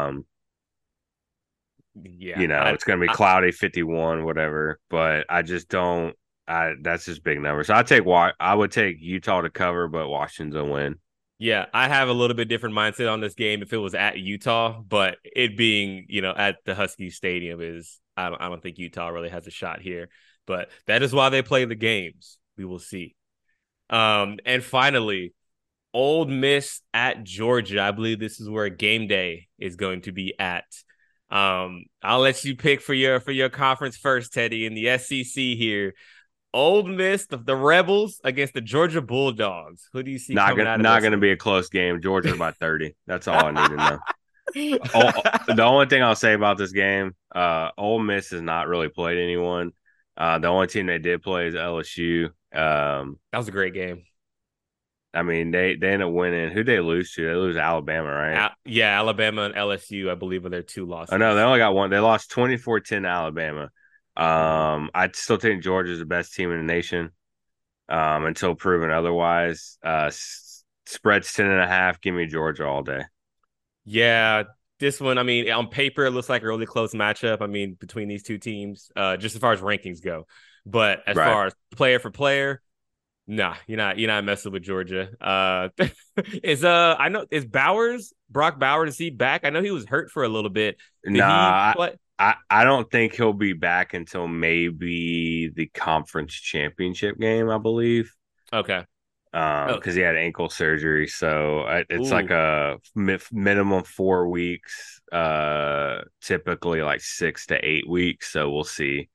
Yeah, it's going to be cloudy, 51, whatever. But I just don't. That's just big numbers. So I would take Utah to cover, but Washington to win. Yeah, I have a little bit different mindset on this game if it was at Utah, but it being, at the Husky Stadium I don't think Utah really has a shot here. But that is why they play the games. We will see. And finally, Ole Miss at Georgia. I believe this is where game day is going to be at. I'll let you pick for your conference first, Teddy, in the SEC here. Ole Miss, the Rebels against the Georgia Bulldogs. Who do you see coming out of this? Not going to be a close game. Georgia by 30. That's all I need to know. The only thing I'll say about this game, Ole Miss has not really played anyone. The only team they did play is LSU. That was a great game. I mean, they end up winning. Who'd they lose to? They lose to Alabama, right? Yeah, Alabama and LSU, I believe, are their two losses. Oh, no, they only got one. They lost 24-10 to Alabama. I still think Georgia's the best team in the nation until proven otherwise. Spread's 10.5. Give me Georgia all day. Yeah, this one, I mean, on paper, it looks like a really close matchup. I mean, between these two teams, just as far as rankings go. But as far as player for player, nah, you're not messing with Georgia. Is Brock Bowers, is he back? I know he was hurt for a little bit. I don't think he'll be back until maybe the conference championship game, I believe. Okay. Because he had ankle surgery, so it's like a minimum 4 weeks, typically like 6 to 8 weeks. So we'll see.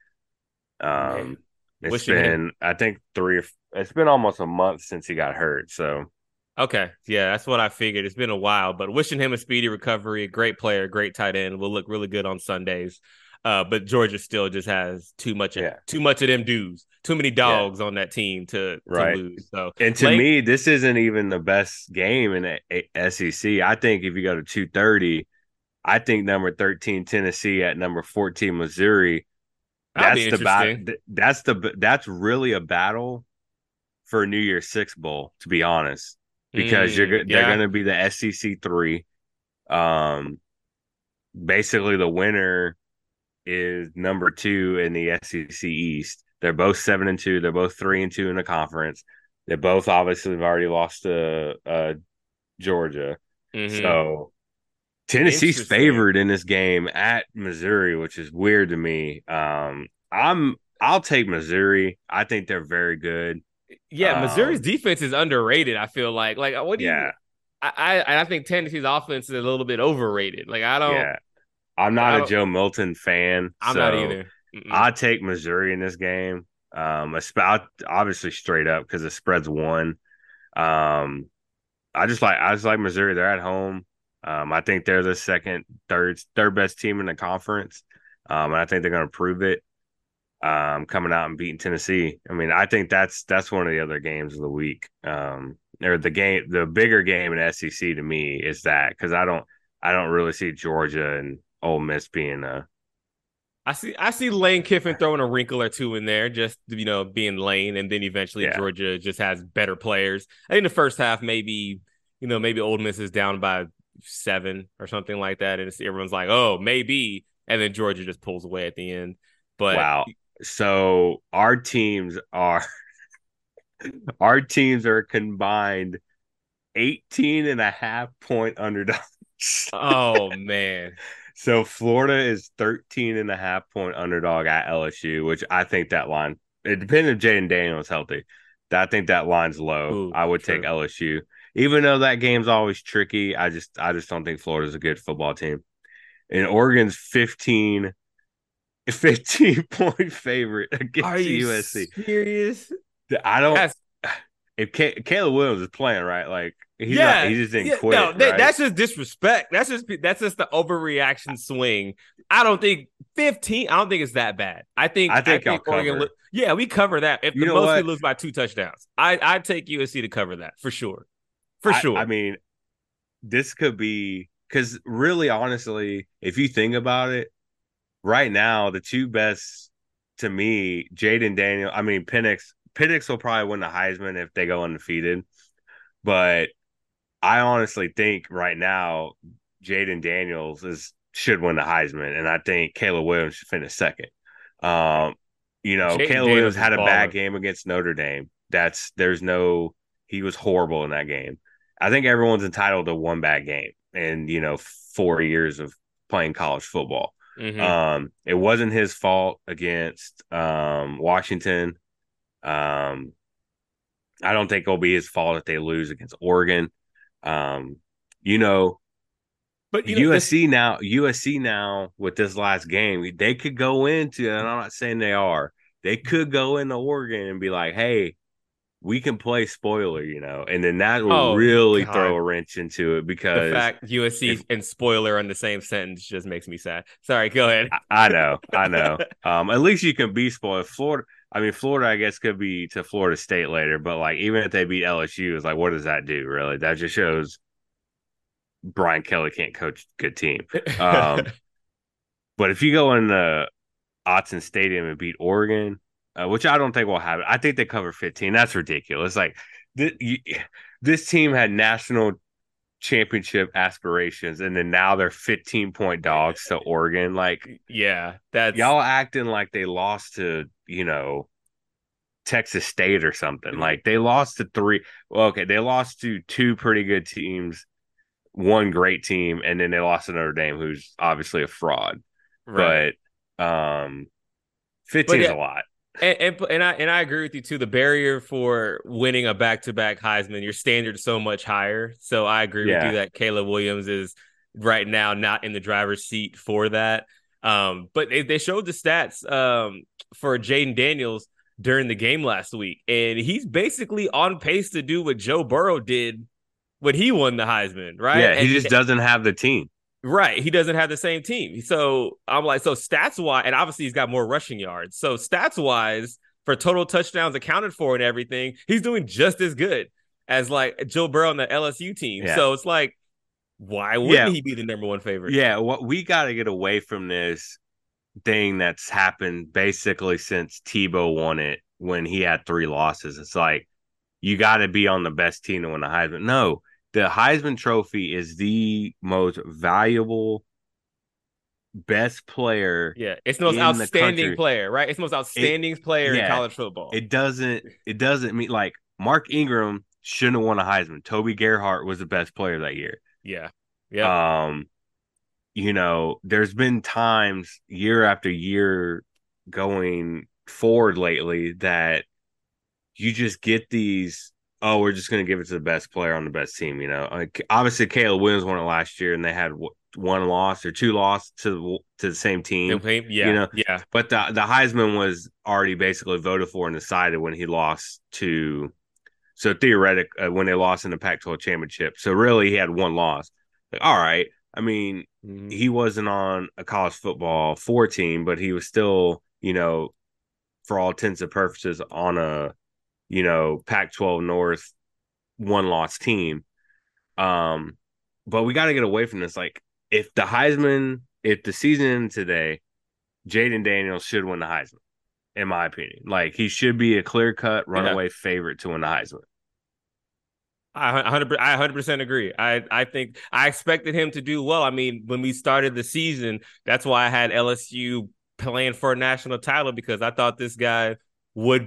It's been, I think it's been almost a month since he got hurt. So. Okay. Yeah, that's what I figured. It's been a while, but wishing him a speedy recovery. Great player, great tight end. Will look really good on Sundays. But Georgia still just has too much of them dudes. Too many dogs on that team to lose. So, and to me, this isn't even the best game in the SEC. I think if you go to 2:30, I think number 13 Tennessee at number 14 Missouri. That'll be That's the interesting. that's really a battle for a New Year's Six bowl, to be honest, because they're Yeah. going to be the SEC three. Um, Basically the winner is number two in the SEC East. They're both 7-2. They're both 3-2 in the conference. They both obviously have already lost to Georgia. Mm-hmm. So Tennessee's Interesting. favored in this game at Missouri, which is weird to me. I'll take Missouri. I think they're very good. Yeah, Missouri's Um, defense is underrated. I feel like what do you? yeah, I think Tennessee's offense is a little bit overrated. Like yeah. I'm not I a don't, Joe Milton fan, I'm not so either. Mm-mm. I take Missouri in this game. Obviously straight up because the spread's one. Um, I just like Missouri. They're at home. I think they're the third best team in the conference. And I think they're going to prove it. Coming out and beating Tennessee. I mean, I think that's one of the other games of the week. Or the bigger game in SEC to me is that because I don't really see Georgia and Ole Miss being a I see Lane Kiffin throwing a wrinkle or two in there, just being Lane, and then eventually yeah. Georgia just has better players. I think the first half maybe Ole Miss is down by 7 or something like that, and everyone's like, oh, maybe, and then Georgia just pulls away at the end. But Wow. So our teams are combined 18 and a half point underdogs. oh man, So Florida is 13 and a half point underdog at LSU, which I think that line, it depends if Jaden Daniels healthy. I think that line's low. ooh, I would take true. LSU. Even though that game's always tricky, I just don't think Florida's a good football team. And Oregon's 15 point favorite Are against you USC. serious? I don't That's if Caleb Williams is playing right, like Yeah, he just didn't yeah, quit, no, right? that's just disrespect. That's just the overreaction swing. I don't think 15. I don't think it's that bad. I think I I think y'all think Oregon. cover. Yeah, we cover that. If You the know most we what? lose by 2 touchdowns, I take USC to cover that for sure, for I sure. mean, this could be because really, honestly, if you think about it, right now the two best to me, Jaden Daniel. I mean, Penix will probably win the Heisman if they go undefeated, but I honestly think right now Jaden Daniels is should win the Heisman, and I think Caleb Williams should finish second. Um, Jaden Caleb Williams Daniels is had a bad balling. game against Notre Dame. There's no he was horrible in that game. I think everyone's entitled to one bad game and 4 years of playing college football. Hmm. It wasn't his fault against Washington. Um, I don't think it'll be his fault if they lose against Oregon. Um, you know, But this. USC now with this last game, they could go into, and I'm not saying they are, they could go into Oregon and be like, hey, we can play spoiler, and then that will Oh really throw God, a wrench into it the because fact if USC and spoiler in the same sentence just makes me sad. Sorry, go ahead. I know. At least you can be spoiled. Florida, I guess, could be to Florida State later, but like even if they beat LSU, it's like, what does that do, really? That just shows Brian Kelly can't coach a good team. Um, but if you go in the Autzen Stadium and beat Oregon, which I don't think will happen, I think they cover 15. That's ridiculous. Like this, this team had national championship aspirations, and then now they're 15-point dogs to Oregon. Like Yeah, that's y'all acting like they lost to Texas State or something. Like they lost to three. Well, okay, they lost to two pretty good teams, one great team, and then they lost to Notre Dame, who's obviously a fraud. right. But um, But 15 is yeah, a lot. and I agree with you too. The barrier for winning a back-to-back Heisman, your standard's so much higher. So I agree with you Yeah, that Caleb Williams is right now not in the driver's seat for that. But they showed the stats for Jaden Daniels during the game last week, and he's basically on pace to do what Joe Burrow did when he won the Heisman, right? yeah. He just doesn't have the team. Right. He doesn't have the same team. So I'm like, so stats wise, and obviously he's got more rushing yards. So stats wise, for total touchdowns accounted for and everything, he's doing just as good as like Joe Burrow on the LSU team. Yeah, So it's like Why wouldn't Yeah, he be the number one favorite? yeah. What we got to get away from this thing that's happened basically since Tebow won it when he had 3 losses. It's like you got to be on the best team to win the Heisman. No, the Heisman Trophy is the most valuable, best player Yeah, it's the most in the outstanding country. player, right? It's the most It, outstanding player in yeah, college football. it doesn't mean like Mark Ingram shouldn't have won a Heisman. Toby Gerhart was the best player that year. Yeah. Yep. Um, there's been times year after year going forward lately that you just get these, oh, we're just going to give it to the best player on the best team. Like, obviously Caleb Williams won it last year and they had 1 loss or 2 loss to the same team, Yeah. Yeah. but the Heisman was already basically voted for and decided when he lost to, so theoretically, when they lost in the Pac-12 championship. So really he had 1 loss. Like, all right. I mean, he wasn't on a college football 4 team, but he was still, for all intents and purposes on a, Pac-12 North 1 loss team. But we got to get away from this. Like, if the season ended today, Jaden Daniels should win the Heisman, in my opinion. Like, he should be a clear-cut runaway favorite to win the Heisman. I 100% agree. I think I expected him to do well. I mean, when we started the season, that's why I had LSU playing for a national title, because I thought this guy would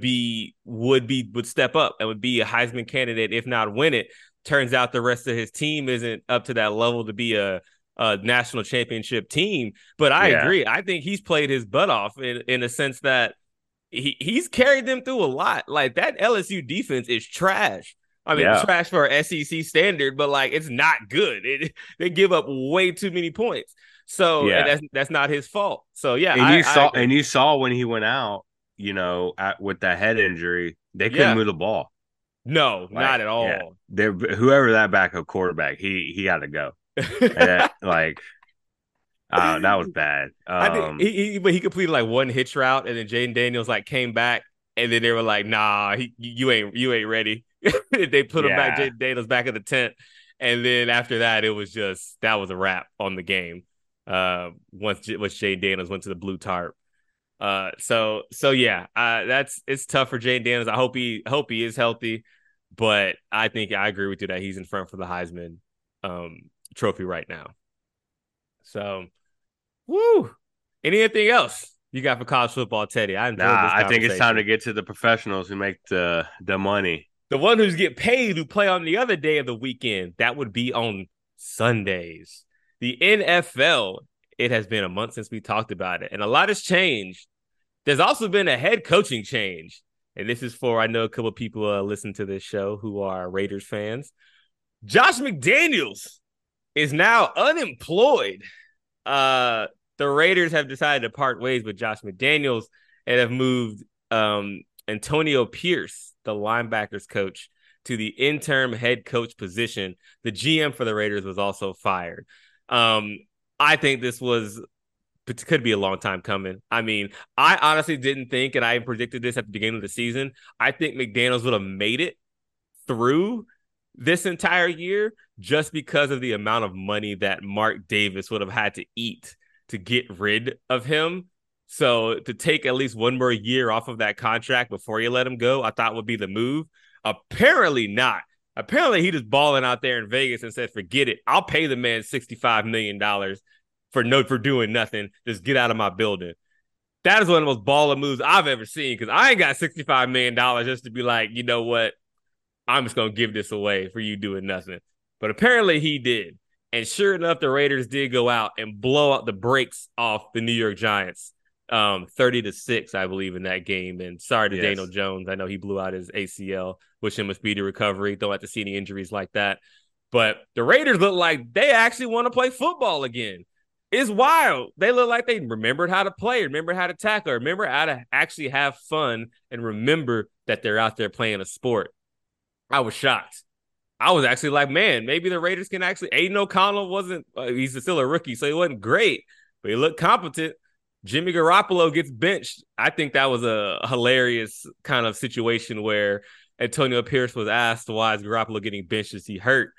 step up and would be a Heisman candidate, if not win it. Turns out the rest of his team isn't up to that level to be a national championship team. But I agree. I think he's played his butt off in a sense that he's carried them through a lot. Like, that LSU defense is trash. I mean, trash for SEC standard, but like, it's not good. They give up way too many points. So and that's not his fault. So yeah, and you saw when he went out, with that head injury, they couldn't move the ball. No, not at all. Whoever that backup quarterback, he got to go. That was bad. I think he completed like one hitch route, and then Jaden Daniels like came back, and then they were like, "Nah, you ain't ready." They put him back, Jaden Daniels back in the tent, and then after that, it was just that was a wrap on the game. Once Jaden Daniels went to the blue tarp. So yeah, it's tough for Jaden Daniels. I hope he is healthy, but I think I agree with you that he's in front for the Heisman trophy right now. So, woo. Anything else you got for college football, Teddy? I think it's time to get to the professionals who make the money. The one who's get paid, who play on the other day of the weekend. That would be on Sundays. The NFL, it has been a month since we talked about it, and a lot has changed. There's also been a head coaching change. And this is for, I know a couple of people listen to this show who are Raiders fans. Josh McDaniels is now unemployed. The Raiders have decided to part ways with Josh McDaniels and have moved Antonio Pierce, the linebackers coach, to the interim head coach position. The GM for the Raiders was also fired. I think this could be a long time coming. I mean, I honestly didn't think, and I predicted this at the beginning of the season, I think McDaniels would have made it through this entire year just because of the amount of money that Mark Davis would have had to eat to get rid of him. So to take at least one more year off of that contract before you let him go, I thought would be the move. Apparently not. Apparently he just balling out there in Vegas and said, forget it. I'll pay the man $65 million for doing nothing. Just get out of my building. That is one of the most baller moves I've ever seen, because I ain't got $65 million just to be like, you know what? I'm just going to give this away for you doing nothing. But apparently he did. And sure enough, the Raiders did go out and blow out the brakes off the New York Giants. 30-6, I believe, in that game. And sorry to Daniel Jones. I know he blew out his ACL. Wish him a speedy recovery. Don't have to see any injuries like that. But the Raiders look like they actually want to play football again. It's wild. They look like they remembered how to play, remember how to tackle, remember how to actually have fun, and remember that they're out there playing a sport. I was shocked. I was actually like, man, maybe the Raiders can actually. Aiden O'Connell wasn't, he's still a rookie, so he wasn't great, but he looked competent. Jimmy Garoppolo gets benched. I think that was a hilarious kind of situation where Antonio Pierce was asked, why is Garoppolo getting benched? Is he hurt?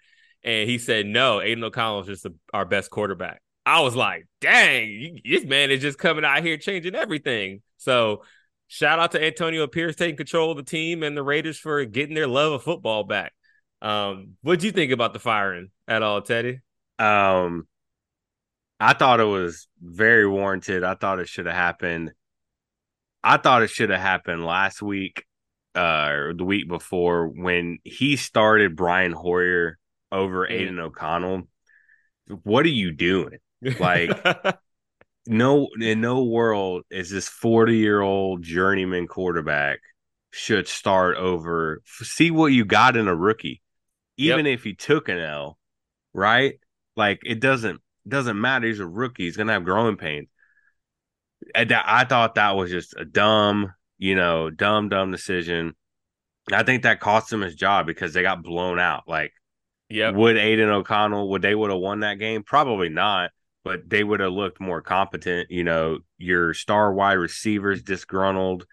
And he said, no, Aiden O'Connell is just our best quarterback. I was like, dang, this man is just coming out here changing everything. So shout out to Antonio Pierce taking control of the team and the Raiders for getting their love of football back. What do you think about the firing at all, Teddy? Um, I thought it was very warranted. I thought it should have happened. I thought it should have happened last week, or the week before when he started Brian Hoyer over Aiden O'Connell. What are you doing? Like, no, in no world is this 40-year-old journeyman quarterback should start over. See what you got in a rookie, even if he took an L, right? Like it doesn't matter. He's a rookie. He's gonna have growing pains. I thought that was just a dumb decision. I think that cost him his job because they got blown out. Like, would Aiden O'Connell, would have won that game? Probably not, but they would have looked more competent. Your star wide receivers disgruntled.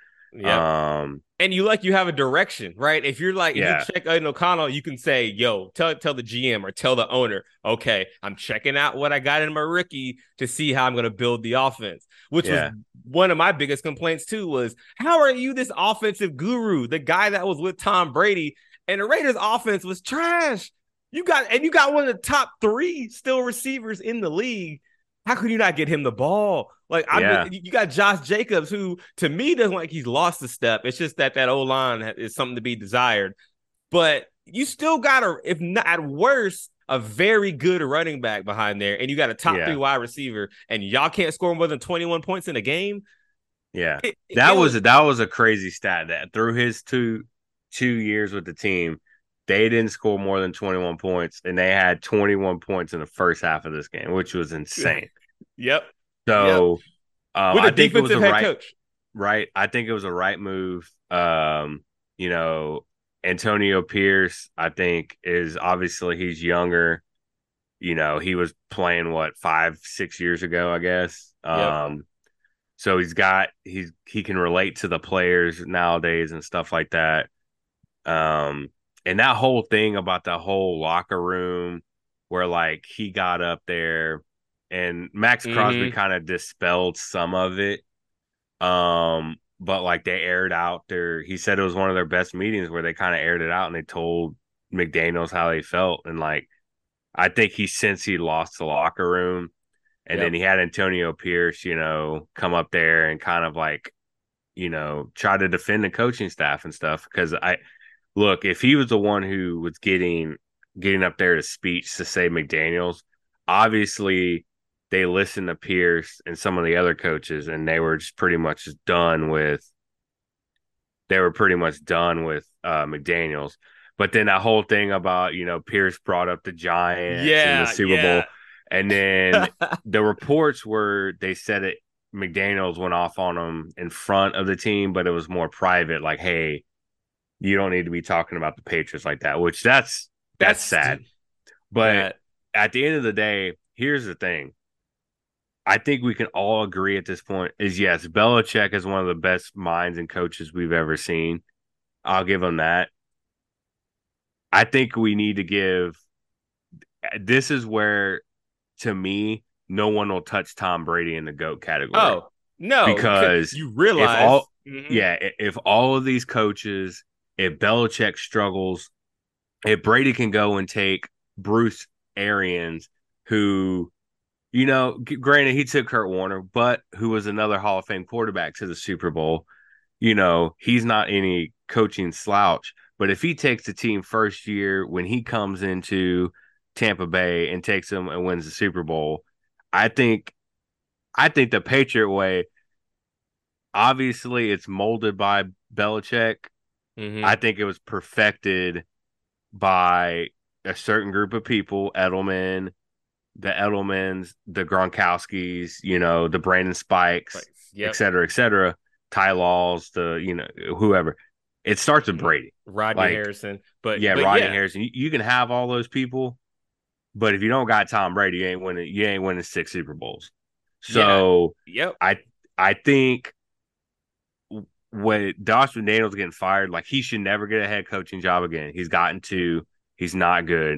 And you have a direction, right? If you're like, if you check Aiden O'Connell, you can say, yo, tell the GM or tell the owner, okay, I'm checking out what I got in my rookie to see how I'm going to build the offense, which was one of my biggest complaints too, was how are you this offensive guru, the guy that was with Tom Brady, and the Raiders offense was trash. You got one of the top 3 still receivers in the league. How could you not get him the ball? Like, you got Josh Jacobs, who to me doesn't like he's lost a step. It's just that O-line is something to be desired. But you still got if not at worst, a very good running back behind there, and you got a top 3 wide receiver, and y'all can't score more than 21 points in a game. Yeah, that was a crazy stat. That through his two years with the team, they didn't score more than 21 points, and they had 21 points in the first half of this game, which was insane. So, with a defensive head coach, right? I think it was a right move. Antonio Pierce, I think, is obviously he's younger. He was playing 5-6 years ago, I guess. So he can relate to the players nowadays and stuff like that. And that whole thing about the whole locker room where like he got up there and Max Crosby kind of dispelled some of it. But like they aired out he said it was one of their best meetings where they kind of aired it out and they told McDaniels how they felt. And like, I think since he lost the locker room and then he had Antonio Pierce, come up there and kind of like, try to defend the coaching staff and stuff. Cause look, if he was the one who was getting up there to speech to say McDaniels, obviously they listened to Pierce and some of the other coaches, and they were just pretty much done with McDaniels. But then that whole thing about, Pierce brought up the Giants and the Super Bowl. And then the reports were they said it McDaniels went off on him in front of the team, but it was more private, like, hey, you don't need to be talking about the Patriots like that, which that's sad. But at the end of the day, here's the thing. I think we can all agree at this point is, yes, Belichick is one of the best minds and coaches we've ever seen. I'll give him that. I think we need to give – this is where, to me, no one will touch Tom Brady in the GOAT category. Oh, no. Because you realize – if all of these coaches – if Belichick struggles, if Brady can go and take Bruce Arians, who, granted he took Kurt Warner, but who was another Hall of Fame quarterback to the Super Bowl, he's not any coaching slouch. But if he takes the team first year when he comes into Tampa Bay and takes them and wins the Super Bowl, I think the Patriot way, obviously it's molded by Belichick. I think it was perfected by a certain group of people, the Edelmans, the Gronkowskis, the Brandon Spikes, et cetera, Ty Laws, whoever. It starts with Brady. Rodney Harrison. Rodney Harrison. You can have all those people, but if you don't got Tom Brady, you ain't winning 6 Super Bowls. So I think when Josh McDaniels getting fired, like he should never get a head coaching job again. He's gotten 2. He's not good.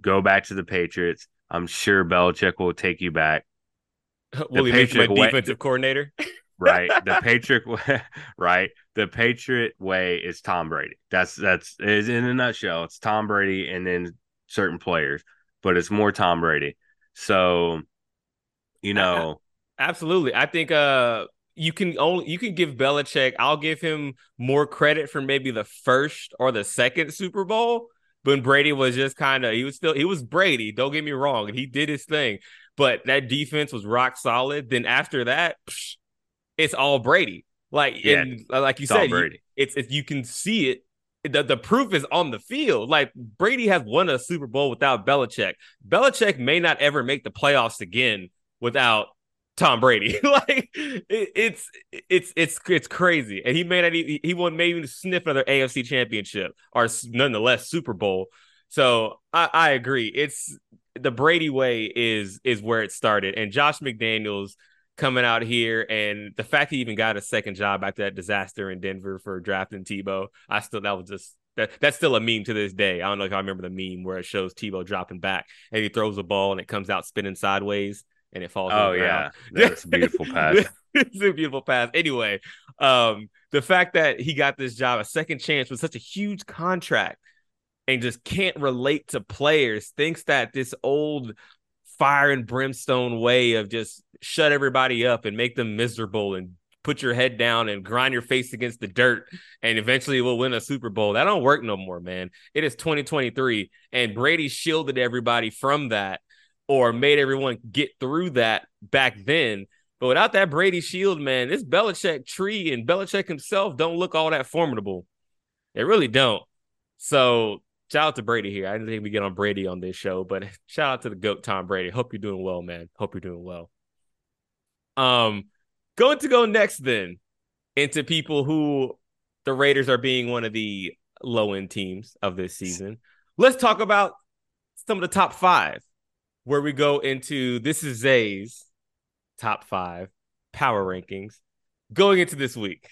Go back to the Patriots. I'm sure Belichick will take you back. The Will he make him a Patriot way, defensive coordinator? right? The Patriot way, right? The Patriot way is Tom Brady. That's is in a nutshell. It's Tom Brady and then certain players, but it's more Tom Brady. So, you I, know, Absolutely. I think you can give Belichick, I'll give him more credit for maybe the first or the second Super Bowl. When Brady was just kind of he was Brady, don't get me wrong, and he did his thing. But that defense was rock solid. Then after that, it's all Brady. yeah, Like you Tom said, Brady. it's if you can see it, the proof is on the field. Like Brady has won a Super Bowl without Belichick. Belichick may not ever make the playoffs again without Tom Brady. It's crazy, and he may not he won't maybe even sniff another AFC Championship or nonetheless Super Bowl. So I agree. It's the Brady way is where it started, and Josh McDaniels coming out here, and the fact he even got a second job after that disaster in Denver for drafting Tebow, that was just that's still a meme to this day. I don't know if I remember the meme where it shows Tebow dropping back and he throws the ball and it comes out spinning sideways and it falls to the Oh ground. yeah, that's a beautiful pass. It's a beautiful pass. Anyway, the fact that he got this job, a second chance with such a huge contract, and just can't relate to players, thinks that this old fire and brimstone way of just shut everybody up and make them miserable and put your head down and grind your face against the dirt and eventually we'll win a Super Bowl. That don't work no more, man. It is 2023 and Brady shielded everybody from that or made everyone get through that back then. But without that Brady shield, man, this Belichick tree and Belichick himself don't look all that formidable. They really don't. So shout out to Brady here. I didn't think we get on Brady on this show, but shout out to the GOAT Tom Brady. Hope you're doing well, man. Hope you're doing well. Going to go next then into people who the Raiders are being one of the low-end teams of this season. Let's talk about some of the top five, where we go into this is Zay's top five power rankings going into this week.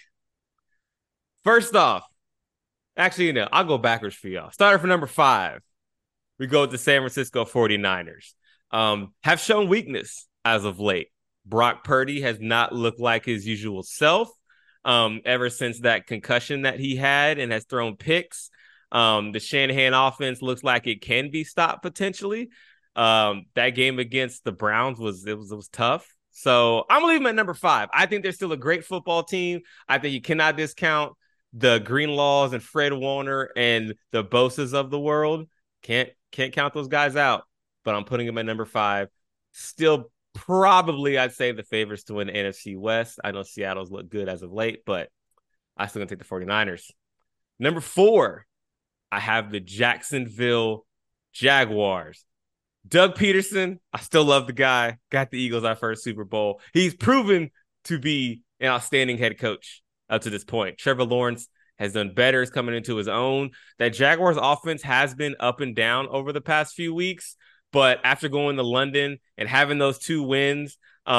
First off, actually, no, I'll go backwards for y'all. Starting for number 5, we go with the San Francisco 49ers. Have shown weakness as of late. Brock Purdy has not looked like his usual self ever since that concussion that he had and has thrown picks. The Shanahan offense looks like it can be stopped potentially. That game against the Browns was tough. So I'm gonna leave them at number 5. I think they're still a great football team. I think you cannot discount the Greenlaws and Fred Warner and the Bosas of the world. Can't count those guys out. But I'm putting them at number 5. Still probably I'd say the favorites to win the NFC West. I know Seattle's looked good as of late, but I still gonna take the 49ers. Number 4, I have the Jacksonville Jaguars. Doug Peterson, I still love the guy. Got the Eagles our first Super Bowl. He's proven to be an outstanding head coach up to this point. Trevor Lawrence has done better. Is coming into his own. That Jaguars offense has been up and down over the past few weeks, but after going to London and having those 2 wins,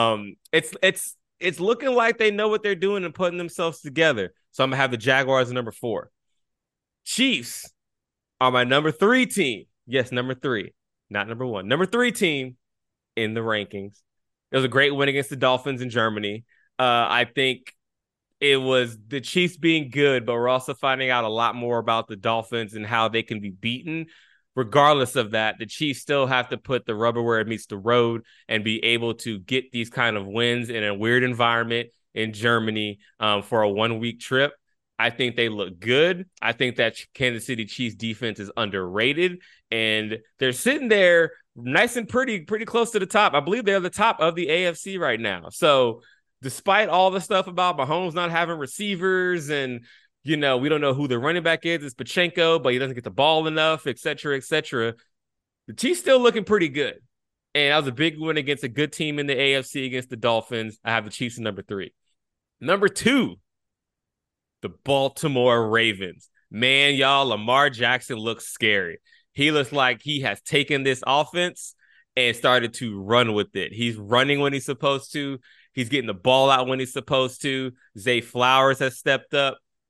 it's looking like they know what they're doing and putting themselves together. So I'm gonna have the Jaguars at number 4. Chiefs are my number 3 team. Yes, number 3, not number 1. Number 3 team in the rankings. It was a great win against the Dolphins in Germany. I think it was the Chiefs being good, but we're also finding out a lot more about the Dolphins and how they can be beaten. Regardless of that, the Chiefs still have to put the rubber where it meets the road and be able to get these kind of wins in a weird environment in Germany for a 1-week trip. I think they look good. I think that Kansas City Chiefs defense is underrated, and they're sitting there nice and pretty close to the top. I believe they're the top of the AFC right now. So despite all the stuff about Mahomes not having receivers and, we don't know who the running back is. It's Pachenko, but he doesn't get the ball enough, et cetera, et cetera. The Chiefs still looking pretty good. And that was a big win against a good team in the AFC against the Dolphins. I have the Chiefs in number 3. Number 2, the Baltimore Ravens. Man, y'all, Lamar Jackson looks scary. He looks like he has taken this offense and started to run with it. He's running when he's supposed to. He's getting the ball out when he's supposed to. Zay Flowers has stepped up.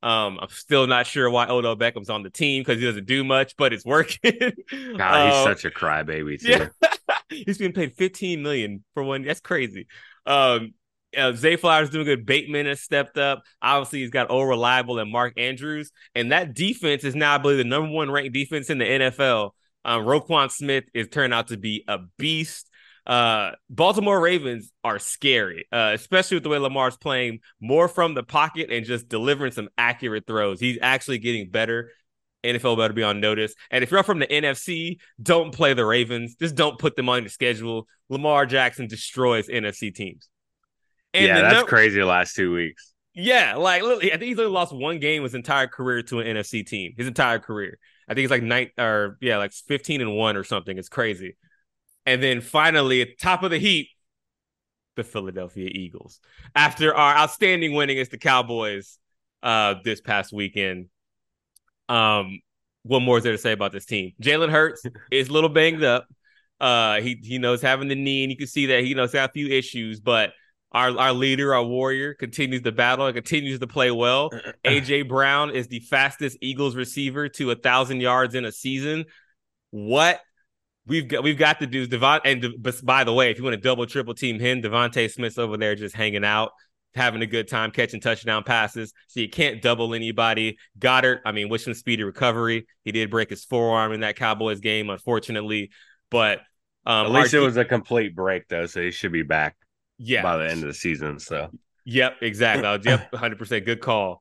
I'm still not sure why Odell Beckham's on the team because he doesn't do much, but it's working. God, he's such a crybaby Yeah, too. he's being paid 15 million for one. That's crazy. Um, Zay Flowers doing good. Bateman has stepped up. Obviously, he's got O Reliable and Mark Andrews, and that defense is now, I believe, the number one ranked defense in the NFL. Roquan Smith is turned out to be a beast. Baltimore Ravens are scary, especially with the way Lamar's playing more from the pocket and just delivering some accurate throws. He's actually getting better. NFL better be on notice. And if you're from the NFC, don't play the Ravens. Just don't put them on your schedule. Lamar Jackson destroys NFC teams. And Yeah, the that's no, crazy the last 2 weeks. yeah, like literally, I think he's only lost one game his entire career to an NFC team. His entire career. I think it's like like 15-1 or something. It's crazy. And then finally, at the top of the heap, the Philadelphia Eagles. After our outstanding win against the Cowboys this past weekend. Um, what more is there to say about this team? Jalen Hurts is a little banged up. He knows having the knee, and you can see that he knows got a few issues, but our leader, our warrior, continues to battle and continues to play well. AJ Brown is the fastest Eagles receiver to 1,000 yards in a season. What we've got to do is Devon. And by the way, if you want to double triple team him, Devontae Smith's over there just hanging out, having a good time catching touchdown passes. So you can't double anybody. Goddard, I mean, wish him speedy recovery. He did break his forearm in that Cowboys game, unfortunately, but At least it was a complete break though, so he should be back yeah, by the end of the season. So yep, exactly. Yep, 100% good call.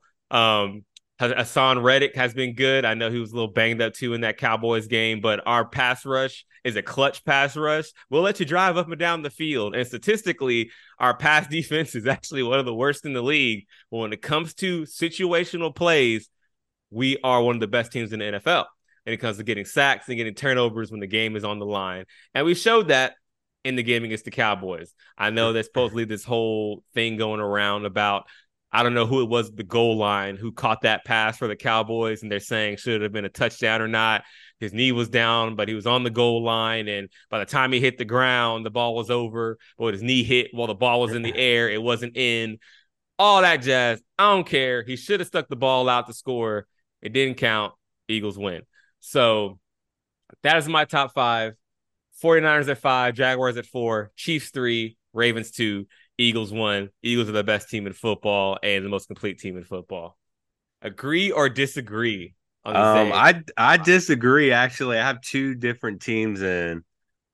Hassan Reddick has been good. I know he was a little banged up too in that Cowboys game, but our pass rush is a clutch pass rush. We'll let you drive up and down the field. And statistically, our pass defense is actually one of the worst in the league. But when it comes to situational plays, we are one of the best teams in the NFL. And it comes to getting sacks and getting turnovers when the game is on the line. And we showed that in the game against the Cowboys. I know there's supposedly this whole thing going around about I don't know who it was at the goal line who caught that pass for the Cowboys, and they're saying should it have been a touchdown or not. His knee was down, but he was on the goal line, and by the time he hit the ground, the ball was over. But his knee hit while the ball was in the air. It wasn't in. All that jazz. I don't care. He should have stuck the ball out to score. It didn't count. Eagles win. So that is my top five. 49ers at 5, Jaguars at 4, Chiefs 3, Ravens 2, Eagles 1. Eagles are the best team in football and the most complete team in football. Agree or disagree on the I disagree actually. I have two different teams in.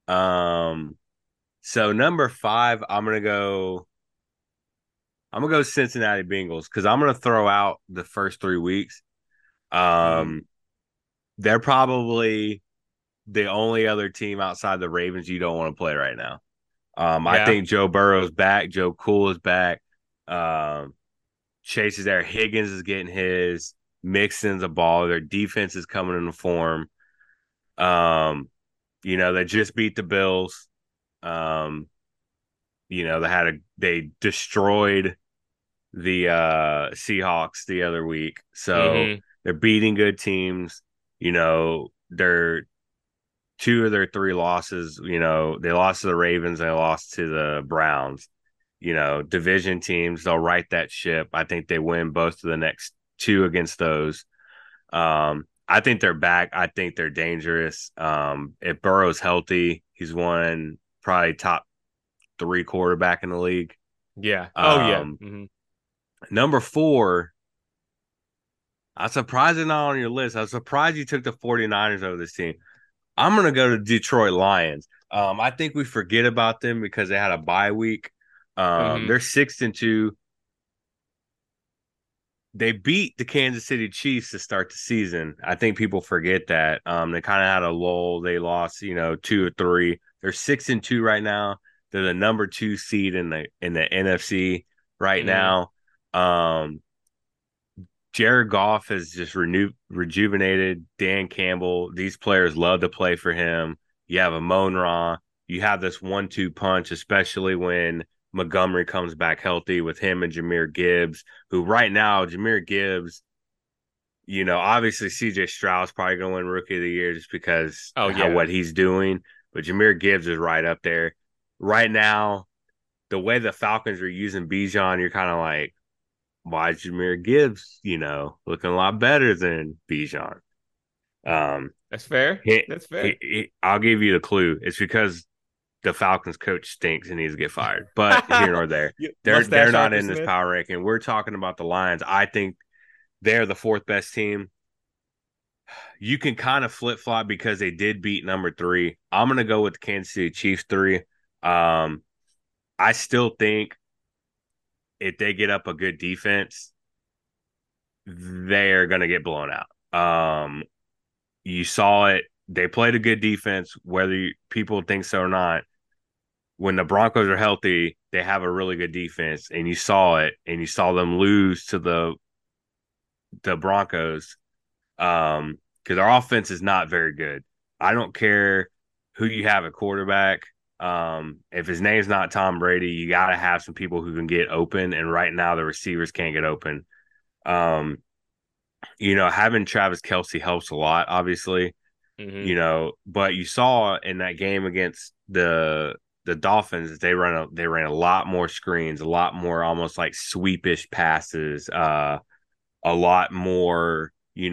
So number 5, I'm gonna go Cincinnati Bengals because I'm gonna throw out the first 3 weeks. They're probably the only other team outside the Ravens you don't want to play right now. I think Joe Burrow's back. Joe Cool is back. Chase is there. Higgins is getting his. Mixon's a ball. Their defense is coming into form. They just beat the Bills. They destroyed the Seahawks the other week. So they're beating good teams. They're 2 of their 3 losses, they lost to the Ravens, they lost to the Browns. Division teams, they'll right that ship. I think they win both of the next 2 against those. I think they're back. I think they're dangerous. If Burrow's healthy, he's one probably top 3 quarterback in the league. Yeah. Number 4, I'm surprised they're not on your list. I'm surprised you took the 49ers over this team. I'm going to go to Detroit Lions. I think we forget about them because they had a bye week. They're 6-2. They beat the Kansas City Chiefs to start the season. I think people forget that. They kind of had a lull. They lost, 2 or 3. They're 6-2 right now. They're the number 2 seed in the NFC right now. Jared Goff has just rejuvenated. Dan Campbell. These players love to play for him. You have Amon Ra. You have this 1-2 punch, especially when Montgomery comes back healthy with him and Jahmyr Gibbs, who right now, Jahmyr Gibbs, obviously CJ Stroud's probably going to win Rookie of the Year just because what he's doing. But Jahmyr Gibbs is right up there. Right now, the way the Falcons are using Bijan, you're kind of like, why Jahmyr Gibbs, looking a lot better than Bijan. Um, That's fair. he, That's fair. I'll give you the clue. It's because the Falcons coach stinks and needs to get fired. But here nor there, they're Mustache not Arthur in this Smith. power ranking. We're talking about the Lions. I think they're the fourth best team. You can kind of flip flop because they did beat number 3. I'm gonna go with the Kansas City Chiefs 3. Um, I still think if they get up a good defense, they're gonna get blown out. You saw it. They played a good defense, whether people think so or not. When the Broncos are healthy, they have a really good defense, and you saw it, and you saw them lose to the Broncos. Because our offense is not very good. I don't care who you have at quarterback. If his name's not Tom Brady, you got to have some people who can get open. And right now, the receivers can't get open. Um, having Travis Kelce helps a lot, obviously. Mm-hmm. But you saw in that game against the Dolphins, they ran a lot more screens, a lot more almost like sweepish passes, a lot more,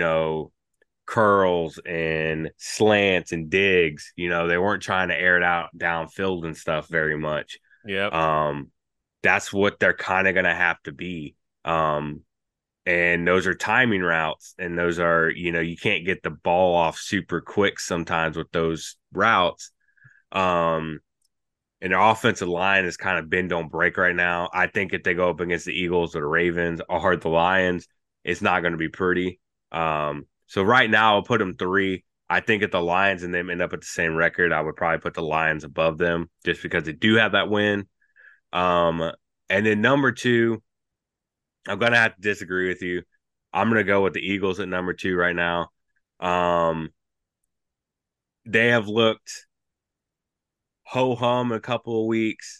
curls and slants and digs. They weren't trying to air it out downfield and stuff very much. Yep. Um, that's what they're kind of going to have to be. And those are timing routes, and those are, you can't get the ball off super quick sometimes with those routes. And their offensive line is kind of bend don't break right now. I think if they go up against the Eagles or the Ravens or the Lions, it's not going to be pretty. So right now I'll put them 3. I think if the Lions and them end up at the same record, I would probably put the Lions above them just because they do have that win. And then number 2, I'm gonna have to disagree with you. I'm gonna go with the Eagles at number 2 right now. Um, they have looked ho hum a couple of weeks.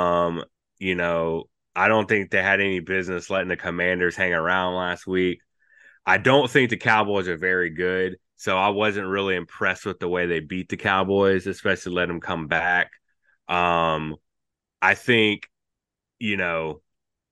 I don't think they had any business letting the Commanders hang around last week. I don't think the Cowboys are very good, so I wasn't really impressed with the way they beat the Cowboys, especially let them come back. I think you know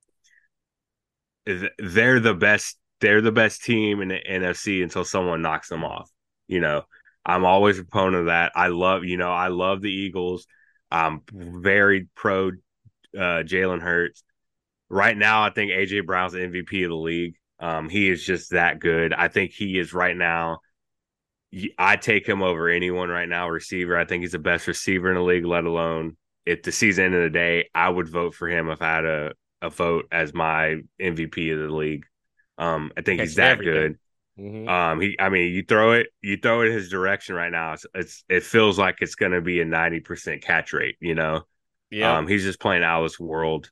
they're the best. They're the best team in the NFC until someone knocks them off. You know, I'm always a proponent of that. I love the Eagles. I'm very pro Jalen Hurts. Right now, I think AJ Brown's the MVP of the league. He is just that good. I think he is right now. I take him over anyone right now. Receiver, I think he's the best receiver in the league. Let alone at the season end of the day, I would vote for him if I had a vote as my MVP of the league. I think he's Catching that everything. good. Mm-hmm. You throw it his direction right now. It feels like it's going to be a 90% catch rate. Yep. He's just playing out of this world.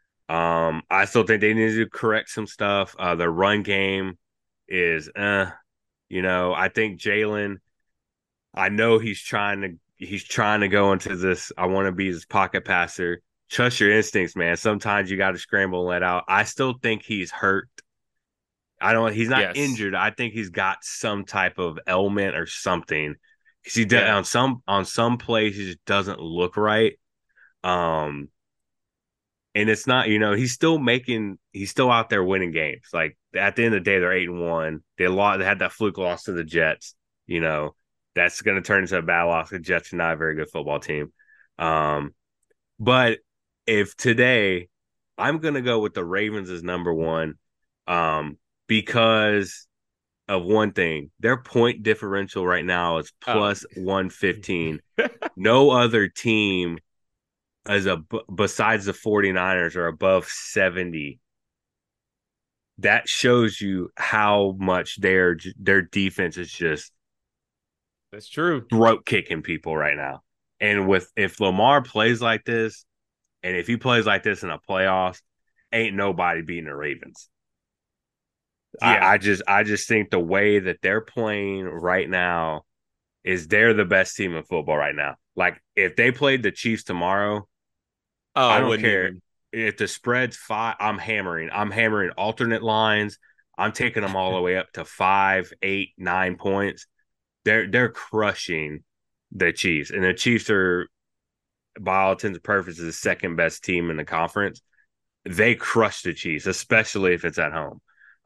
I still think they need to correct some stuff. The run game is, I think Jalen. I know he's trying to go into this. I want to be his pocket passer. Trust your instincts, man. Sometimes you got to scramble and let out. I still think he's hurt. I don't. He's not Yes. injured. I think he's got some type of ailment or something. Because Yeah. on some plays he just doesn't look right. Um, and it's not, he's still out there winning games. Like at the end of the day, they're 8-1. They had that fluke loss to the Jets. You know, that's going to turn into a bad loss. The Jets are not a very good football team. Um, but if today, I'm going to go with the Ravens as number 1, because of one thing. Their point differential right now is Oh. plus 115. No other team besides the 49ers are above 70. That shows you how much their defense is just That's true. throat kicking people right now. And if Lamar plays like this, and if he plays like this in a playoffs, ain't nobody beating the Ravens. Yeah. I just think the way that they're playing right now is they're the best team in football right now. Like if they played the Chiefs tomorrow, I Oh, don't wouldn't care even. if the spread's 5. I'm hammering. I'm hammering alternate lines. I'm taking them all the way up to 5, 8, 9 points. They're crushing the Chiefs, and the Chiefs are, by all intents and purposes, the second best team in the conference. they crush the Chiefs, especially if it's at home.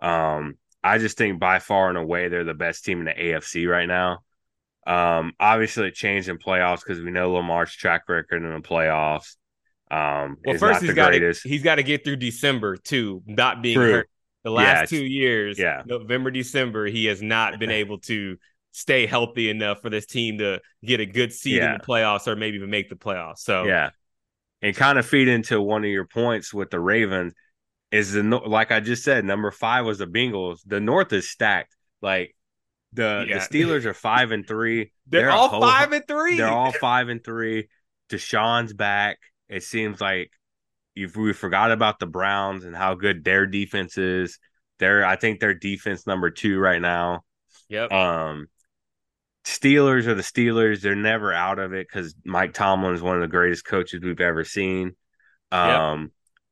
I just think by far and away they're the best team in the AFC right now. Obviously it changed in playoffs because we know Lamar's track record in the playoffs Well, is first not the greatest. he's got to get through December too, not being True. hurt. The Yeah, last 2 years, yeah, November, December, he has not been able to stay healthy enough for this team to get a good seed in yeah, the playoffs or maybe even make the playoffs. So yeah. And kind of feed into one of your points with the Ravens is like I just said, number 5 was the Bengals. The North is stacked. Like the yeah, Steelers are 5-3. they're all 5-3. They're all 5-3. Deshaun's back. It seems like we forgot about the Browns and how good their defense is. I think their defense number 2 right now. Yep. Um, Steelers are the Steelers. They're never out of it because Mike Tomlin is one of the greatest coaches we've ever seen. Yep. Um,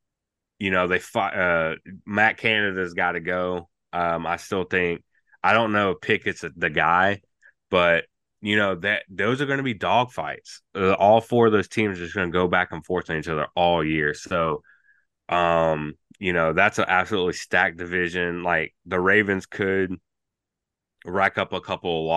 they fought. Matt Canada's got to go. I still think I don't know if Pickett's the guy, but that those are going to be dogfights. All 4 of those teams are just going to go back and forth on each other all year. So, that's an absolutely stacked division. Like the Ravens could rack up a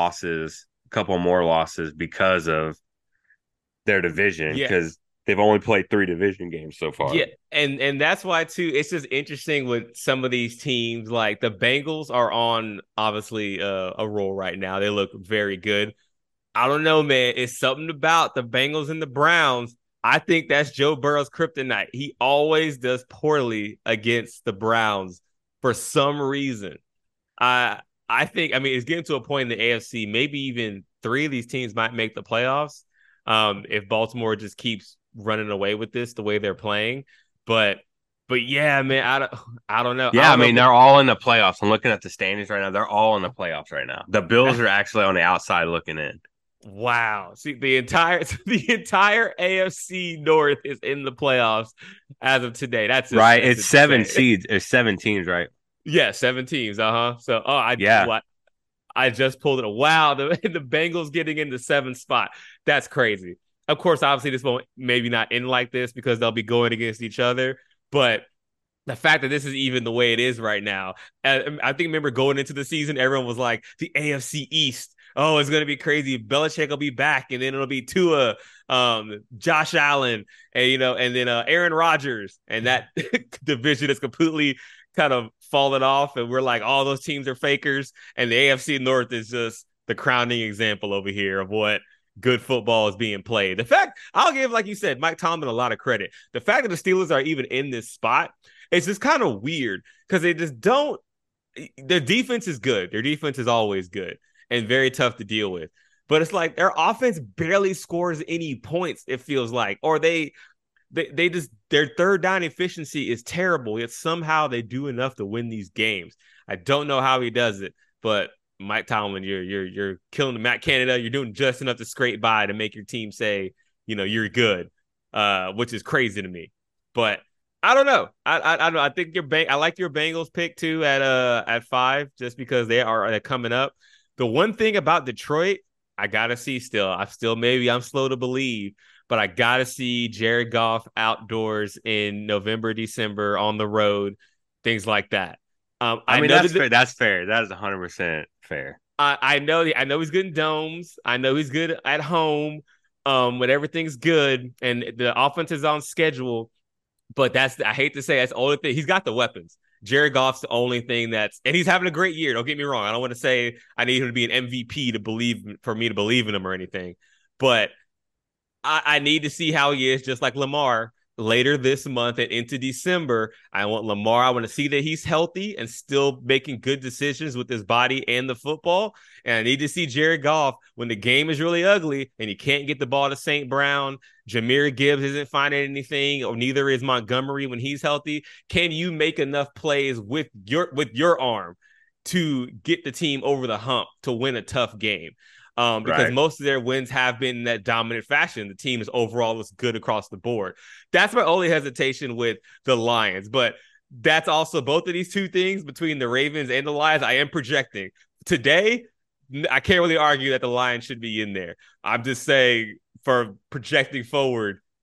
couple more losses because of their division Yeah. because they've only played 3 division games so far. Yeah, and that's why too. It's just interesting with some of these teams. Like the Bengals are on obviously a roll right now. They look very good. I don't know, man. It's something about the Bengals and the Browns. I think that's Joe Burrow's kryptonite. He always does poorly against the Browns for some reason. I I think, I mean, it's getting to a point in the AFC. Maybe even 3 of these teams might make the playoffs if Baltimore just keeps running away with this the way they're playing. But yeah, man, I don't know. I Yeah, I don't know mean if it, they're all in the playoffs. I'm looking at the standings right now. They're all in the playoffs right now. The Bills are actually on the outside looking in. wow. See, the entire AFC North is in the playoffs as of today. Right? That's It's 7 insane. seeds. It's 7 teams, right? Yeah, 7 teams. Uh-huh. So, Yeah. I just pulled it. Wow, the Bengals getting in the 7th spot. That's crazy. Of course, obviously, this won't maybe not end like this because they'll be going against each other. But the fact that this is even the way it is right now, I think remember going into the season, everyone was like the AFC East. Oh, it's gonna be crazy. Belichick will be back, and then it'll be Tua, Josh Allen, and and then Aaron Rodgers, and that division is completely kind of fallen off, and we're like, all those teams are fakers, and the AFC North is just the crowning example over here of what good football is being played. The fact I'll give, like you said, Mike Tomlin a lot of credit. The fact that the Steelers are even in this spot, it's just kind of weird because they just don't. Their defense is good. Their defense is always good and very tough to deal with. But it's like their offense barely scores any points. It feels like, or they just their third down efficiency is terrible. Yet somehow they do enough to win these games. I don't know how he does it, but Mike Tomlin, you're killing the Matt Canada. You're doing just enough to scrape by to make your team say, you're good, which is crazy to me. But I don't know. I don't know. I think I like your Bengals pick too at 5 just because they're coming up. The one thing about Detroit, I gotta see still. I'm slow to believe, but I gotta see Jared Goff outdoors in November, December on the road, things like that. I I mean know that's that fair. That's fair. That is 100% fair. I know he's good in domes. I know he's good at home. When everything's good and the offense is on schedule. But I hate to say that's the only thing. He's got the weapons. Jared Goff's the only thing and he's having a great year. Don't get me wrong. I don't want to say I need him to be an MVP for me to believe in him or anything. But I need to see how he is, just like Lamar later this month and into December. I want Lamar. I want to see that he's healthy and still making good decisions with his body and the football. And I need to see Jared Goff when the game is really ugly and he can't get the ball to St. Brown. Jahmyr Gibbs isn't finding anything, or neither is Montgomery when he's healthy. Can you make enough plays with your arm to get the team over the hump to win a tough game? Because Right. most of their wins have been in that dominant fashion. The team is overall looks good across the board. That's my only hesitation with the Lions. But that's also both of these two things between the Ravens and the Lions. I am projecting today. I can't really argue that the Lions should be in there. I'm just saying for projecting forward,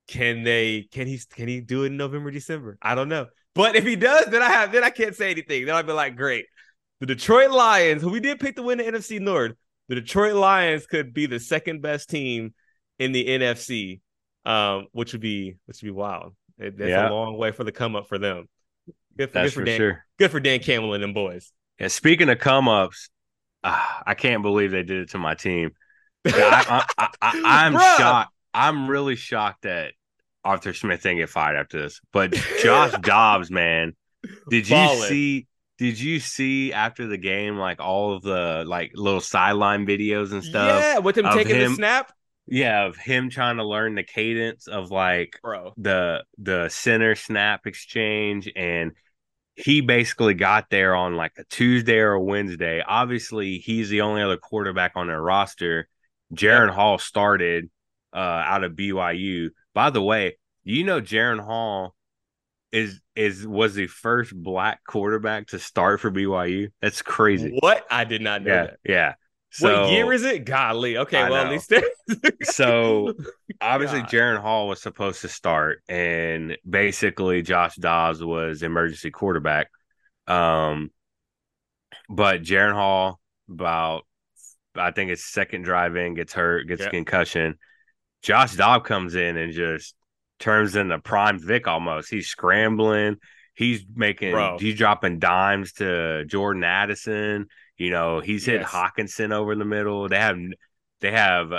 Can he do it in November, December? I don't know. But if he does, then I can't say anything. Then I'd be like, great. The Detroit Lions, who we did pick to win the NFC North, the Detroit Lions could be the second best team in the NFC, which would be wild. That's a long way for the come up for them. Good for Dan, sure. Good for Dan Campbell and them boys. Yeah, speaking of come ups, I can't believe they did it to my team. I'm shocked. I'm really shocked that Arthur Smith didn't get fired after this. But Josh Dobbs, man, did you see after the game like all of the like little sideline videos and stuff? Yeah, with him taking the snap. Yeah, of him trying to learn the cadence of like the center snap exchange, and he basically got there on like a Tuesday or a Wednesday. Obviously, he's the only other quarterback on their roster. Jaren Hall started out of BYU. By the way, Jaren Hall was the first black quarterback to start for BYU. That's crazy. What? I did not know that. Yeah. So, what year is it? Golly. Okay, well, at least so obviously Jaren Hall was supposed to start, and basically Josh Dobbs was emergency quarterback. But Jaren Hall, I think it's second drive in, gets hurt, gets a concussion. Josh Dobbs comes in and just turns into prime Vic almost. He's scrambling. He's dropping dimes to Jordan Addison. He's hitting Hawkinson over the middle. They have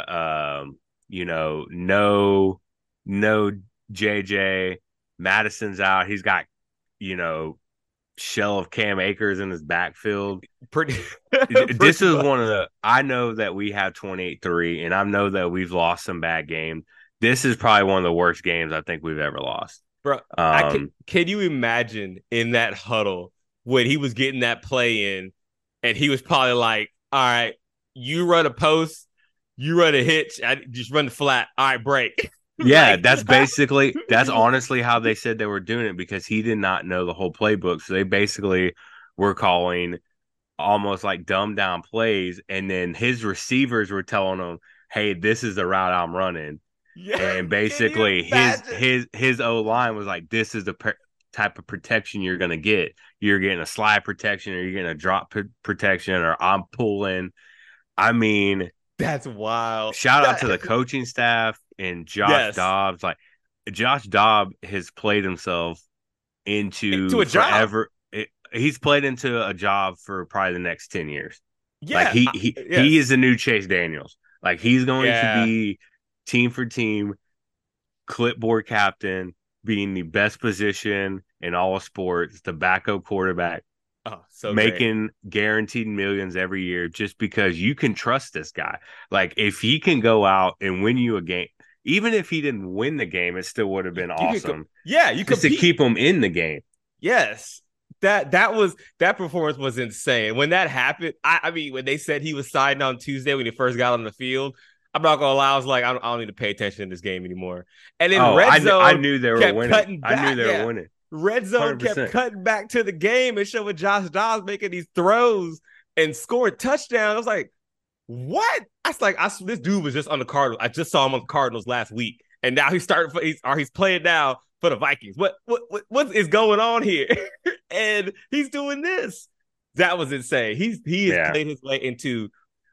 no JJ. Madison's out. He's got, shell of Cam Akers in his backfield. This is one of the – I know that we have 28-3, and I know that we've lost some bad games. This is probably one of the worst games I think we've ever lost. Bro, can you imagine in that huddle when he was getting that play in, and he was probably like, all right, you run a post, you run a hitch, I just run the flat. All right, break. Yeah, that's honestly how they said they were doing it, because he did not know the whole playbook. So they basically were calling almost like dumbed down plays. And then his receivers were telling him, hey, this is the route I'm running. Yeah, and basically his O-line was like, this is the type of protection you're going to get. You're getting a slide protection, or you're getting a drop protection, or I'm pulling. I mean, that's wild. Shout out to the coaching staff and Josh Dobbs. Like, Josh Dobbs has played himself into a forever. He's played into a job for probably the next 10 years. Yeah. Like he is the new Chase Daniels. Like, he's going to be team for team, clipboard captain, being the best position in all of sports, the backup quarterback. Oh, so making guaranteed millions every year just because you can trust this guy. Like, if he can go out and win you a game, even if he didn't win the game, it still would have been awesome. You could to keep him in the game. Yes. That performance was insane. When that happened, I mean, when they said he was signed on Tuesday when he first got on the field, I'm not gonna lie, I was like, I don't need to pay attention to this game anymore. And then Red Zone, I knew they were winning. I knew they were winning. Red Zone 100%. Kept cutting back to the game and showing Josh Dobbs making these throws and scoring touchdowns. I was like, what? This dude was just on the Cardinals. I just saw him on the Cardinals last week, and now he's playing now for the Vikings. What is going on here? And he's doing this. That was insane. He has played his way into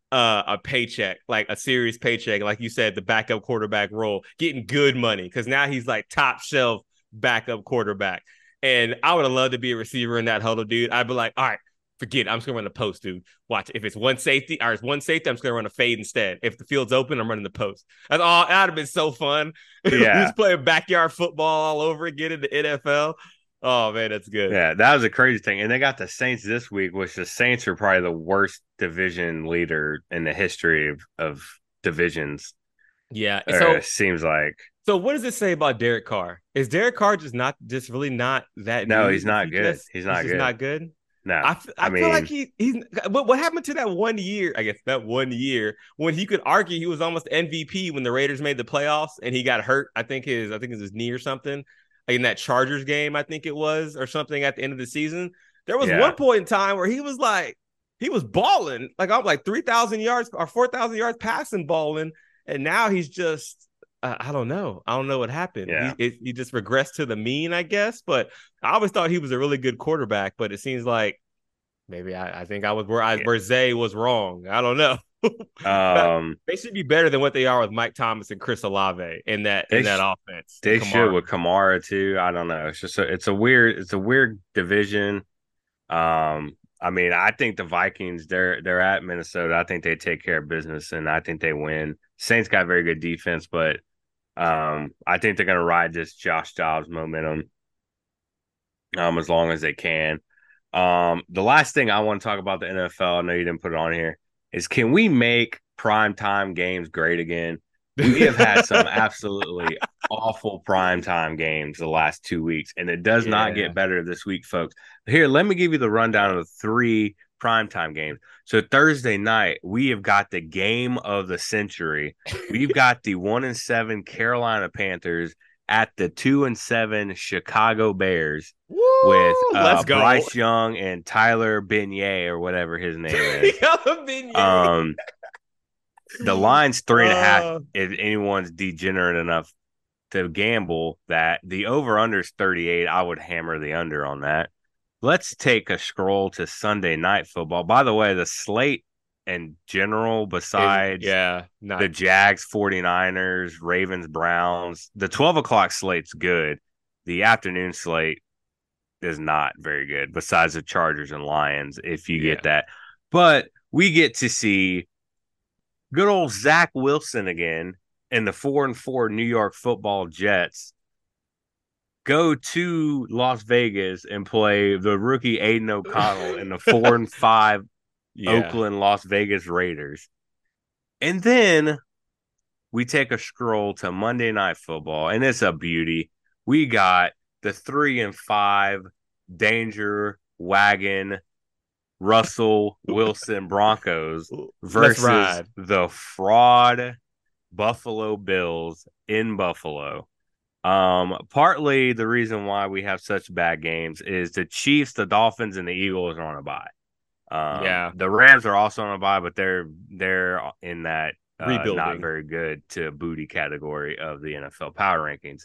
a paycheck, like a serious paycheck. Like you said, the backup quarterback role, getting good money, because now he's like top shelf backup quarterback. And I would have loved to be a receiver in that huddle, dude. I'd be like, all right, forget it. I'm just gonna run the post, dude. Watch. If it's one safety, I'm just gonna run a fade instead. If the field's open, I'm running the post. That's all. That'd have been so fun. Yeah. He's playing backyard football all over again in the NFL. Oh man, that's good. Yeah, that was a crazy thing. And they got the Saints this week, which the Saints are probably the worst division leader in the history of divisions. Yeah, so it seems like. So what does it say about Derek Carr? Is Derek Carr just really not that? No, he's not good. He's not good. No, I feel like he's. What happened to that 1 year? I guess that 1 year when he could argue he was almost MVP when the Raiders made the playoffs and he got hurt. I think it's his knee or something in that Chargers game. I think it was, or something at the end of the season. There was one point in time where he was balling, like I'm like 3,000 yards or 4,000 yards passing balling, and now he's just I don't know. I don't know what happened. Yeah. He just regressed to the mean, I guess. But I always thought he was a really good quarterback. But it seems like maybe I think I was where Zay was wrong. I don't know. But Um, they should be better than what they are with Mike Thomas and Chris Olave in that they offense and they should Kamara. with Kamara too. I don't know. It's just it's a weird division. I mean, I think the Vikings they're at Minnesota. I think they take care of business, and I think they win. Saints got very good defense, but I think they're gonna ride this Josh Dobbs momentum as long as they can. The last thing I want to talk about the NFL, I know you didn't put it on here, is can we make primetime games great again? We have had some absolutely awful primetime games the last 2 weeks, and it does not Yeah. get better this week, folks. Here, let me give you the rundown of the three primetime games. So Thursday night, we have got the game of the century. We've got the 1-7 Carolina Panthers at the 2-7 Chicago Bears with Woo! Let's go. Bryce Young and Tyler Beignet or whatever his name is. Beignet. Um, the line's 3.5. Uh, If anyone's degenerate enough to gamble that the over under is 38, I would hammer the under on that. Let's take a scroll to Sunday night football. By the way, the slate in general, besides the not Jags, 49ers, Ravens, Browns, the 12 o'clock slate's good. The afternoon slate is not very good, besides the Chargers and Lions, if you get that. But we get to see good old Zach Wilson again and the 4-4 New York Football Jets go to Las Vegas and play the rookie Aiden O'Connell and the 4-5 Oakland Las Vegas Raiders. And then we take a scroll to Monday Night Football, and it's a beauty. We got the 3-5 Danger Wagon Russell Wilson Broncos versus the fraud Buffalo Bills in Buffalo. Partly the reason why we have such bad games is the Chiefs, the Dolphins, and the Eagles are on a bye. The Rams are also on a bye, but they're in that not very good to booty category of the NFL power rankings.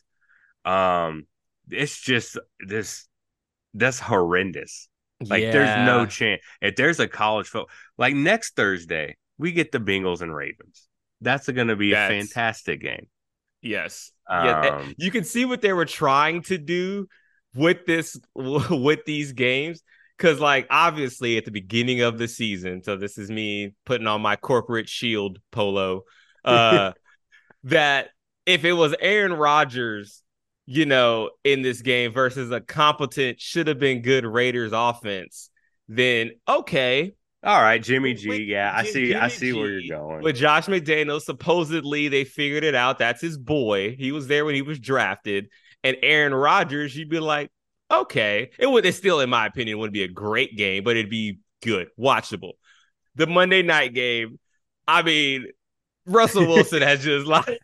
It's just that's horrendous. Like there's no chance. If there's a college football, like next Thursday, we get the Bengals and Ravens. That's going to be a fantastic game. Yes. You can see what they were trying to do with these games. Because, like, obviously at the beginning of the season, so this is me putting on my corporate shield polo, that if it was Aaron Rodgers, in this game versus a competent, should have been good Raiders offense, then okay. All right, Jimmy G. I see where you're going. With Josh McDaniels, supposedly they figured it out. That's his boy. He was there when he was drafted. And Aaron Rodgers, you'd be like, okay. It still, in my opinion, wouldn't be a great game, but it'd be good, watchable. The Monday night game, I mean, Russell Wilson has just like,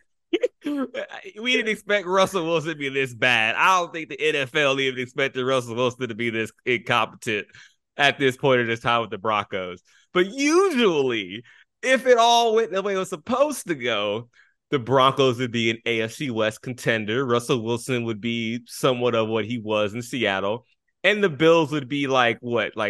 we didn't expect Russell Wilson to be this bad. I don't think the NFL even expected Russell Wilson to be this incompetent at this point in this time with the Broncos. But usually, if it all went the way it was supposed to go, the Broncos would be an AFC West contender. Russell Wilson would be somewhat of what he was in Seattle. And the Bills would be like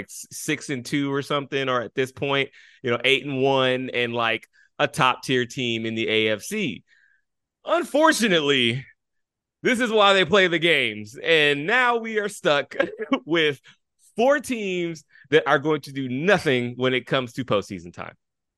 6-2 or something, or at this point, 8-1 and like a top tier team in the AFC. Unfortunately, this is why they play the games. And now we are stuck with 4 teams that are going to do nothing when it comes to postseason time.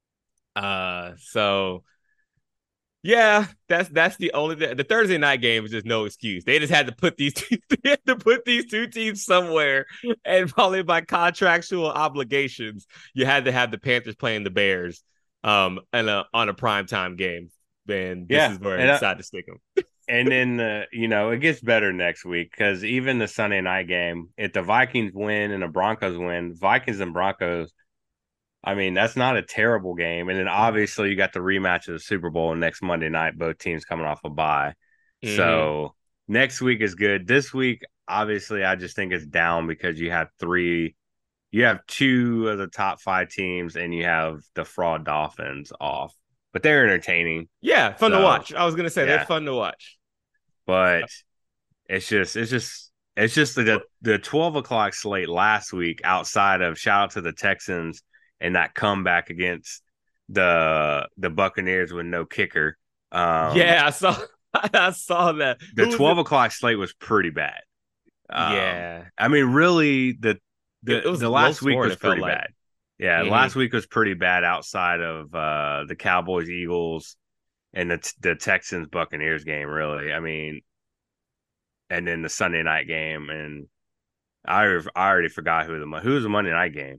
So yeah, that's the only the Thursday night game was just no excuse. They just had to put these two teams somewhere, and probably by contractual obligations, you had to have the Panthers playing the Bears, and on a primetime game. And this is where I decided to stick them. And then it gets better next week because even the Sunday night game, if the Vikings win and the Broncos win, Vikings and Broncos, I mean, that's not a terrible game. And then obviously you got the rematch of the Super Bowl next Monday night, both teams coming off a bye. Mm-hmm. So next week is good. This week, obviously, I just think it's down because you have 2 of the top 5 teams and you have the fraud Dolphins off. but they're entertaining. Yeah, fun to So watch. I was gonna say they're yeah, fun to watch. but it's just the 12 o'clock slate last week. Outside of shout out to the Texans and that comeback against the Buccaneers with no kicker. Yeah, I saw I saw that. The Who was 12 o'clock slate was pretty bad. Yeah. I mean, really, It was the low last week scoring, was it felt pretty like. bad. Yeah, Hmm. last week was pretty bad outside of the Cowboys, Eagles, and the Texans Buccaneers game. Really, I mean, and then the Sunday night game, and I already forgot who was the Monday night game.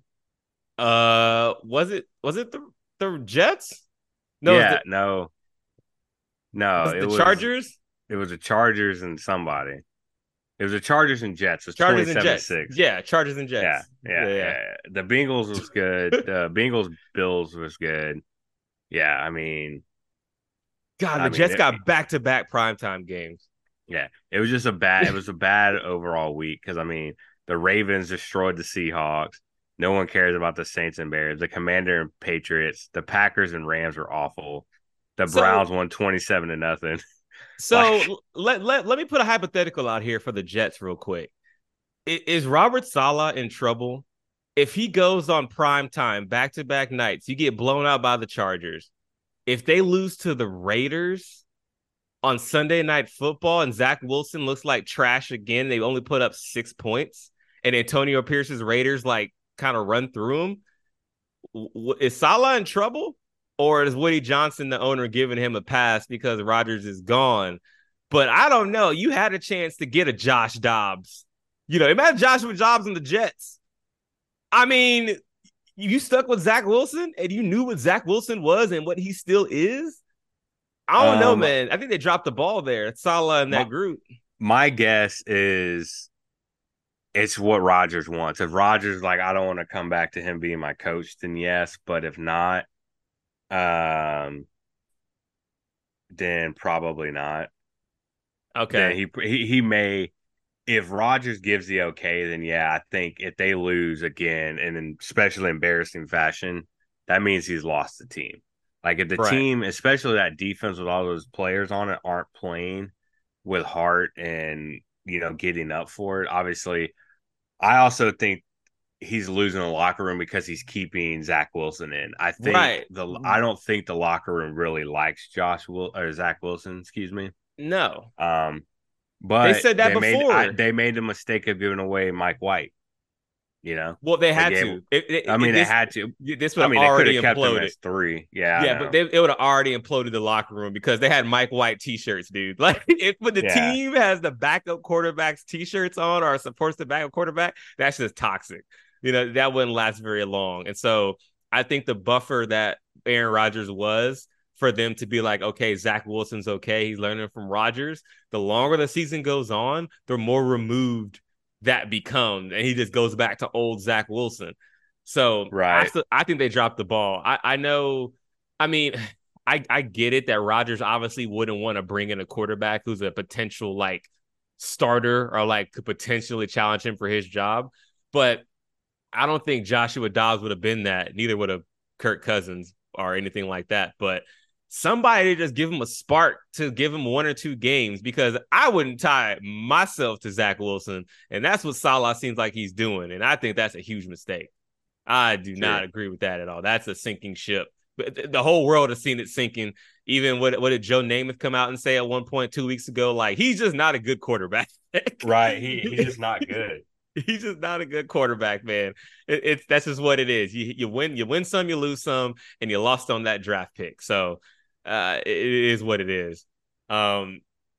Was it the Jets? No, Yeah, no, no, was it the Chargers? it was the Chargers and somebody. It was the Chargers and Jets. It was Chargers and 27 Jets. 6. Yeah, Chargers and Yeah, Jets. yeah, Yeah, yeah. yeah. The Bengals was good. The Bengals Bills was good. Yeah, God, I the mean, Jets got back-to-back primetime games. yeah, it was a bad overall week because I mean, the Ravens destroyed the Seahawks. No one cares about the Saints and Bears. The Commander and Patriots, the Packers and Rams were awful. The So Browns won 27 to nothing. Like, so let me put a hypothetical out here for the Jets real quick. Is Robert Saleh in trouble? If he goes on prime time, back-to-back nights, you get blown out by the Chargers. If they lose to the Raiders on Sunday Night Football and Zach Wilson looks like trash again, they only put up 6 points, and Antonio Pierce's Raiders like kind of run through him. Is Salah in trouble, or is Woody Johnson, the owner, giving him a pass because Rodgers is gone? But I don't know. You had a chance to get a Josh Dobbs. Imagine Joshua Dobbs and the Jets. I mean, you stuck with Zach Wilson and you knew what Zach Wilson was and what he still is. I don't know, um, man. I think they dropped the ball there. It's Salah in my that group. my guess is it's what Rodgers wants. If Rodgers like, I don't want to come back to him being my coach, then yes. But if not, um, then probably not. Then Okay. he may. If Rodgers gives the okay, then yeah, I think if they lose again and in especially embarrassing fashion, that means he's lost the team. Like if the Right. team, especially that defense with all those players on it, aren't playing with heart and getting up for it. Obviously, I also think he's losing the locker room because he's keeping Zach Wilson in. Right. I don't think the locker room really likes Zach Wilson, excuse me. No. Um, They but said that before. they made the mistake of giving away Mike White. You know, Well, they they had gave. to. I mean, they had to. This would I have mean, they could already have kept him imploded. as three. Yeah, I Yeah, but know. it would have already imploded the locker room because they had Mike White T-shirts, dude. Like, when the Yeah, team has the backup quarterback's T-shirts on or supports the backup quarterback, that's just toxic. That wouldn't last very long. And so I think the buffer that Aaron Rodgers was for them to be like, okay, Zach Wilson's okay, he's learning from Rodgers. The longer the season goes on, the more removed that becomes, and he just goes back to old Zach Wilson. So right. I think they dropped the ball. I know. I mean, I get it that Rodgers obviously wouldn't want to bring in a quarterback who's a potential like starter or like could potentially challenge him for his job. But I don't think Joshua Dobbs would have been that. Neither would have Kirk Cousins or anything like that. But somebody just give him a spark to give him 1 or 2 games because I wouldn't tie myself to Zach Wilson. And that's what Salah seems like he's doing. And I think that's a huge mistake. I do not Sure. agree with that at all. That's a sinking ship. But the whole world has seen it sinking. Even what did Joe Namath come out and say at one point 2 weeks ago? Like, he's just not a good quarterback. Right. He's just not good. He's just not a good quarterback, man. It's that's just what it is. You win some, you lose some, and you lost on that draft pick. So it is what it is. Um,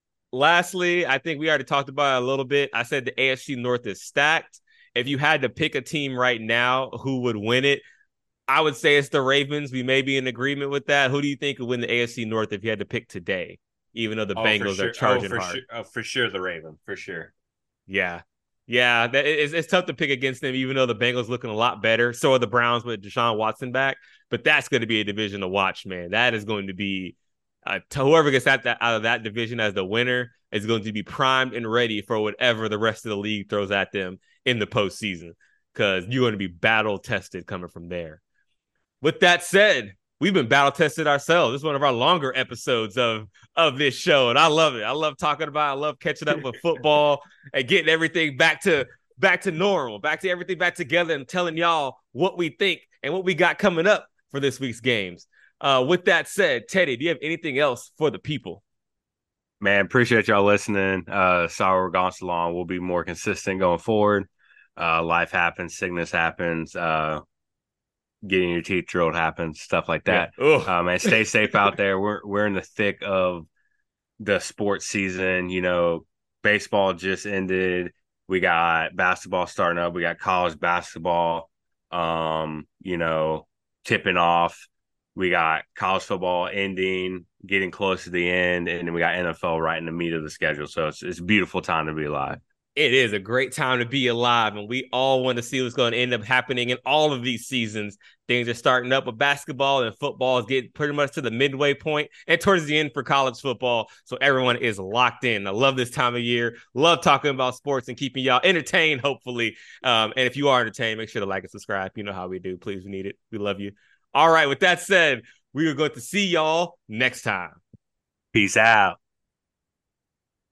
Lastly, I think we already talked about it a little bit. I said the AFC North is stacked. If you had to pick a team right now who would win it, I would say it's the Ravens. We may be in agreement with that. Who do you think would win the AFC North if you had to pick today, even though the Oh, for Bengals are sure. Oh, charging for hard? sure. Oh, for sure. The Raven, for sure. Yeah. Yeah, it's tough to pick against them, even though the Bengals looking a lot better. So are the Browns with Deshaun Watson back. But that's going to be a division to watch, man. That is going to be whoever gets out of that division as the winner is going to be primed and ready for whatever the rest of the league throws at them in the postseason because you're going to be battle tested coming from there. With that said, we've been battle tested ourselves. This is one of our longer episodes of this show, and I love it. I love talking about it. I love catching up with football and getting everything back to normal, back to everything back together, and telling y'all what we think and what we got coming up for this week's games. With that said, Teddy, do you have anything else for the people? Man, appreciate y'all listening. Sorry we're gone so long. We'll be more consistent going forward. Life happens, sickness happens, getting your teeth drilled happens, stuff like that. Yeah. Man, stay safe out there. We're in the thick of the sports season. You know, baseball just ended. We got basketball starting up. We got college basketball, you know, tipping off. We got college football ending, getting close to the end, and then we got NFL right in the meat of the schedule. So it's a beautiful time to be alive. It is a great time to be alive, and we all want to see what's going to end up happening in all of these seasons. Things are starting up with basketball, and football is getting pretty much to the midway point and towards the end for college football. So everyone is locked in. I love this time of year. Love talking about sports and keeping y'all entertained, hopefully. And if you are entertained, make sure to like and subscribe. You know how we do. Please, we need it. We love you. All right. With that said, we are going to see y'all next time. Peace out.